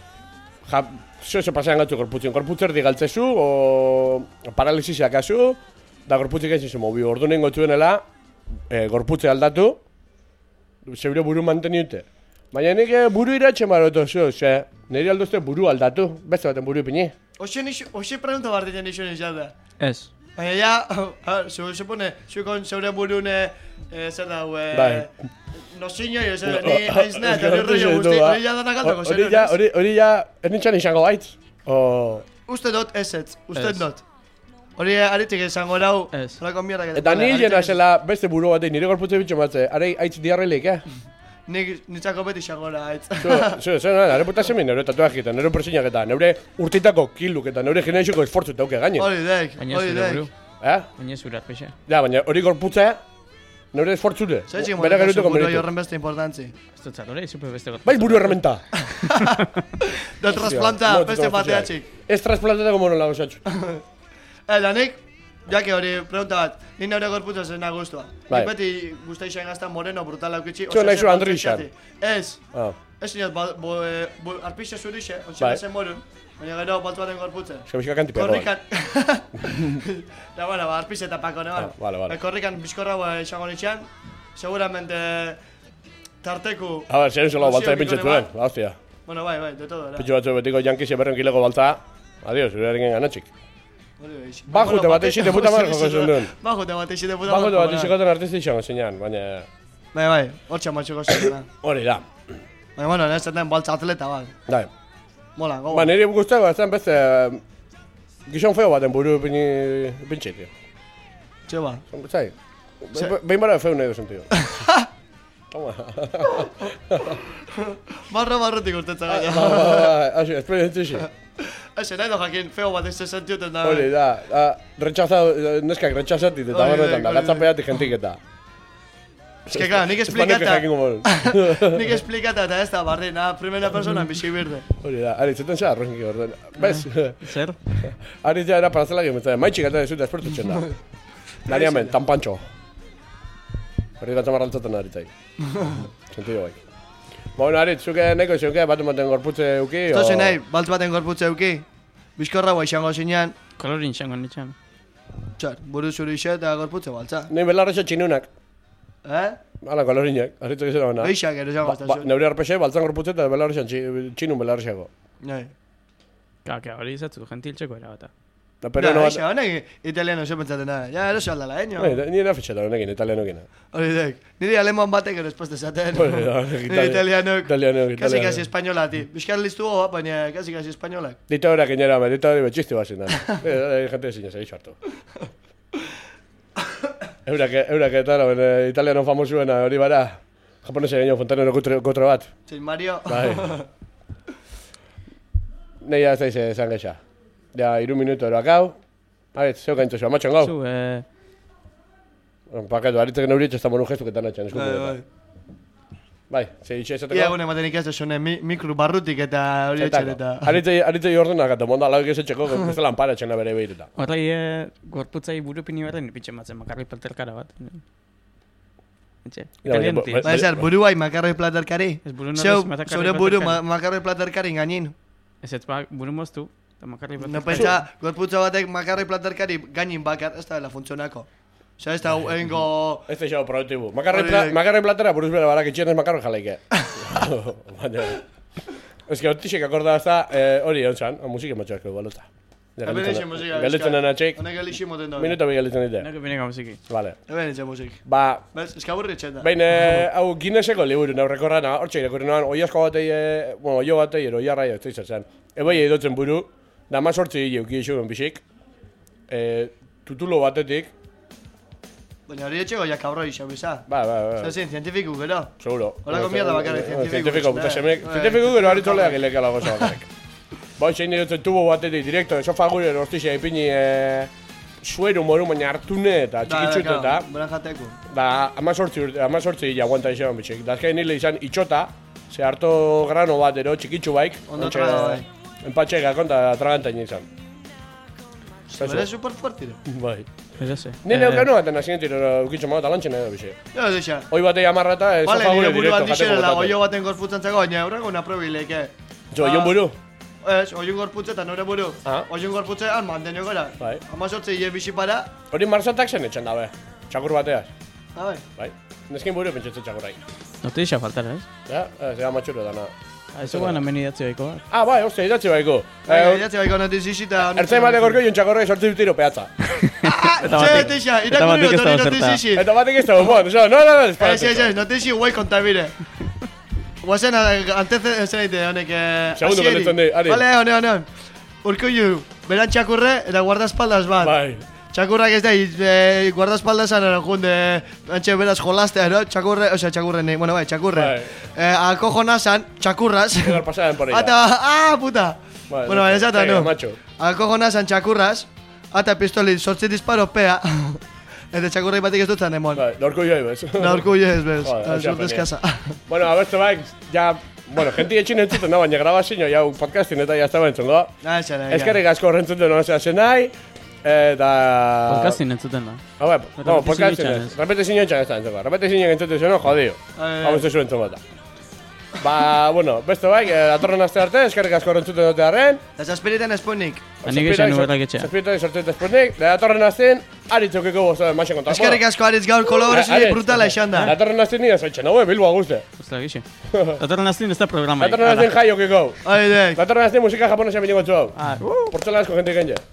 zo pasean gatzu gorputzen. Gorputzer digaltzezu, o paralizisiak azu, da gorputzik ez izu mobi. Ordu nengo txuenela, gorputze aldatu, zeure buru manteniute. Baina nik buru iratxe marotu zu, niri alduzte buru aldatu, beste baten buru ipini. Oxe pregunta barditzen iso nizat da. Ez. Baina ja, supone, zuekon zeure burune, zer dago, nozinio, ni aizna, eta ni rollo guzti, hori ja danak aldoko zer. Hori ja, ez nintzen izango baitz. Uste dut ezetz, uste dut. Hori aritik izango lau, horako mierda. Eta ni jena zela beste buru batei, nire gorputze bitxo batze, arei aitz diarrelik, Nitzako beti izango da, aitz. Nire putazio min, nire tatuak eta nire persinak eta nire urtitako kiluk eta nire geneiziko esfortzu eta auke gaine. Hori deik. Baina zurat, pexe. Ja, baina hori gorputza, nire esfortzure. Zaitzik modu buru horren beste importantzi. Ez dut zat, hori, zupe beste gorputza. Bai buru herramenta. Da trasplanta, beste bateatxik. Ez trasplantatako mono lago zatxu. Eta nik, jake hori, pregunta bat, ni nire gorputza zena guztua. Nik beti guztai izan gaztan moreno, brutal aukitxi. Zio nahi zu Andrixan. Ez. Ez niot, arpixe zurixe, ontsen zen morun. Baina gero baltu baten gorputze. Ez que bizka kanti pego. Korrikan. Da, bueno, arpixe eta pako, ne, Vale. Korrikan bizkorra izango nitxean, seguramente tarteku... A ver, zeren zola baltza epintxetu den, hostia. Bueno, bai, de todo, Pitxu batzu betiko jankisi berren kilego baltza. Adiós, ure eringen ganatxik. Bajute bat eixite puta marko gozen duen. Bajute bat eixite puta marko. Bajute bat eixikoten artisti izango zeinan, baina... Bai, hor txamatxuko zein. Hori da. Baina, bueno, nezaten baltza atleta bat. Bai. Mola, gogo. Ba, niri guztago, ez den beste... Gizon feo baten buru pintxe, tio. Txo ba. Zai, behin bara feo nahi duzen, tio. Toma. Marrotik urtetza gaina. Asi, esperientzixi. Ese, nahi do jakin, feo bat ez sentiuten da. Hori da, neskak retxazatit eta horretan da, gatzapeatik jentik eta. Es que, claro, nik esplikata eta ez da barri, primera persona bizi birde. Hori da, ari, zeten zera rozinki orden. Bez? Zer? Ari ja era parazela gimetzen, maitxik eta dezuta esportutzen da. Nariamen, tan pantxo. Hori da txamarraltzaten aritzai. Sentido bai. Bueno, Arit, zuke neko zeuke bat ematen gorputze euki? Tozen nahi, bat baten gorputze euki. Bizkorra guai izango zinean. Kolorin izango nitxan. Txar, buru zuri xe eta gorputze baltza. Nei belarrexo txinunak. Hala, kolorinak, arritu gizera bana. Eixak ero zango azta Neure arpexe, baltzan gorputze eta belarrexan txinun belarrexako. Nahi. Kaka, hori izatzu, gentiltxeko erabata. Eixa, honek italiano xe pentsaten da. Ja, eroso aldala, Ni era fitxeta honekin, italianokina. Hori dek, niri alemán batek ero esposte zaten. Niri italianok. Kasi espainola, ti. Bizkar listu goa, baina kasi espainolak. Dita horak inera, dita hori betxisti bazen da. Gente zinez, egin sartu. Eurak eta italiano famosuena hori bara. Japonese genio fontanero kotre bat. Zein Mario. Bai. Neia ez da izan gexa. Ja, 3 minuto eroak hau. Arit, zeu gaintzo zua, matxon gau. Zu, Paketu, aritzek neuritxe ez da monu gestuketan atxan, eskupetan. Bai, zei itxe esateko. Ia gune maten ikazte zone mikro barrutik eta hori etxer eta... Aritzei ordenak eta monda lau egetxeko, ez da lanpara etxena bere behireta. Horrei, gorputzai burupini berren ipitxe matzen makarri platerkara bat. Etxe, italianti. Ba, ezer, buruai makarri platerkari? Ez buru norrez makarri platerkari. Zure buru makarri platerkari gainin. Ez ez, buru moztu. No pentsa, gorputza batek makarri platerkari gainin bakar, ez da dela funtzionako. Osa, ez da egingo... Ez da xau produktibu. Makarri platera buruz bera barak itxien ez makarri jalaike. Ez que otixek akorda ez da, hori egon zan, musiki matxoak balota. Galitzen anatxeik. Honek elixi moten dobe. Minuto bi galitzen dite. Honek bineka musiki. Vale. Eben itxe musik. Ba... Bez, eskaburri etxenda. Behin, hau Guinnesseko liburu naurrekorrana, hortxe irakurri noan, oiasko batei, bueno, oio batei, ero jarraia, ez da izan. Ebai eidotzen buru, da ma sortzi hile uki isugen bisik. Tutulo batetik. Baina hori etxeko ja kabro isa bisa. Ba. Zezin, zientifiku gero. Seguro. Horako mierda bakarrik zientifiku. Zientifiku gero haritzoleak ileka lago eza bakarrik. Bai, zein edotzen tubo batetik direkto, sofa gure ortizia ipini suero moru baina hartune eta txikitxute eta... Beran jateko. Da, amazortzi hile aguanta izan bitxik. Da, azkain nile izan itxota, ze harto grano bat ero txikitxu baik. Ondo traga bai. Empatxe gakon eta tragantain izan. Bera super fuertire. Bai. Eso sé. Nire eukanu baten asientiro ukitxo magot alantxen edo bixe. Jo, deixa. Hoi batei amarra eta sofa gure direkto jateko botate. Oio baten gorputzantzako, baina aurreko una probileke. Jo, oion buru? Ez, oion gorputze eta nore buru. Oion gorputze alman denio gara. Bai. Amazortzi hile bixi para. Hori marzatak zen etxen dabe. Txakur bateaz. Bai. Bai. Neskin buru pentsatzen txakurai. No te deixa faltar, ez? Ja, ez ega matxuro dana. Eso guan hemen idatzi baiko. Bai, hostia, idatzi baiko. Idatzi baiko notizizita. Ertzain batek orkoion txakorrei sortzi tiro peatza. Teixa, irakurri gotori notizizit. Eta batek ez da, no, Ez, notizi guai kontabire. Guazen, antecedeite, honek, segundo galetzen di, ari. Vale, hone. Urkoiu, beran txakurre eta guardaespaldas bat. Bai. Txakurrak ez da, guardaespaldasan junde, antxe beraz jolaztea, no? Txakurre, bueno, bai, txakurre. Alkojonazan, txakurras. Egar pasadan por ella. Ata, puta. Bueno, bai, esata, no? Alkojonazan txakurras, ata pistoli, sortzi disparo, pea. Eta txakurrei batik ez dutzen emon. Lorko joi bez. Lorko joi bez, surtez kasa. Bueno, abestu baik, ja, bueno, genti etxin entzuten, baina grabazio, ja, podcastin eta jazta bentzungo. Eskerrik asko horrentzuten honezea zen nahi, eta... Podcastin entzuten da. No, podcastin ez. Repetizio entxan ez da entzungo. Repetizio entzuten zeno, jodio. Hau ez zuen entzun bata. Bueno, beste baik, datorren aste arte, eskerrik asko horrentzuten dute harren. Eta Zazpiritan Sputnik. Anik esan nuberrak etxea. Zazpiritan sortzeten Sputnik, datorren asten, Aritzokeko bosta maixen kontak. Eskerrik asko Aritz gaur kolaborazio brutala esan da. Datorren asten nire zoitzen, hau, Bilboa guzti. Ostra, gixe. Datorren asten ez da programa. Datorren asten jaiokeko. Aidek. Datorren asten musika japonesia biniko txu hau. Portela asko gente genye.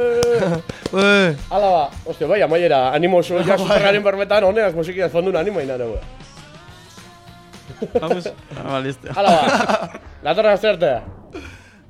Hala ba, hostia, bai, amaiera, animo zu, ja supergaren berbetan, honeaz musikia fondun animo inare, Vamos, listo. Hala ba, datorren aste arte.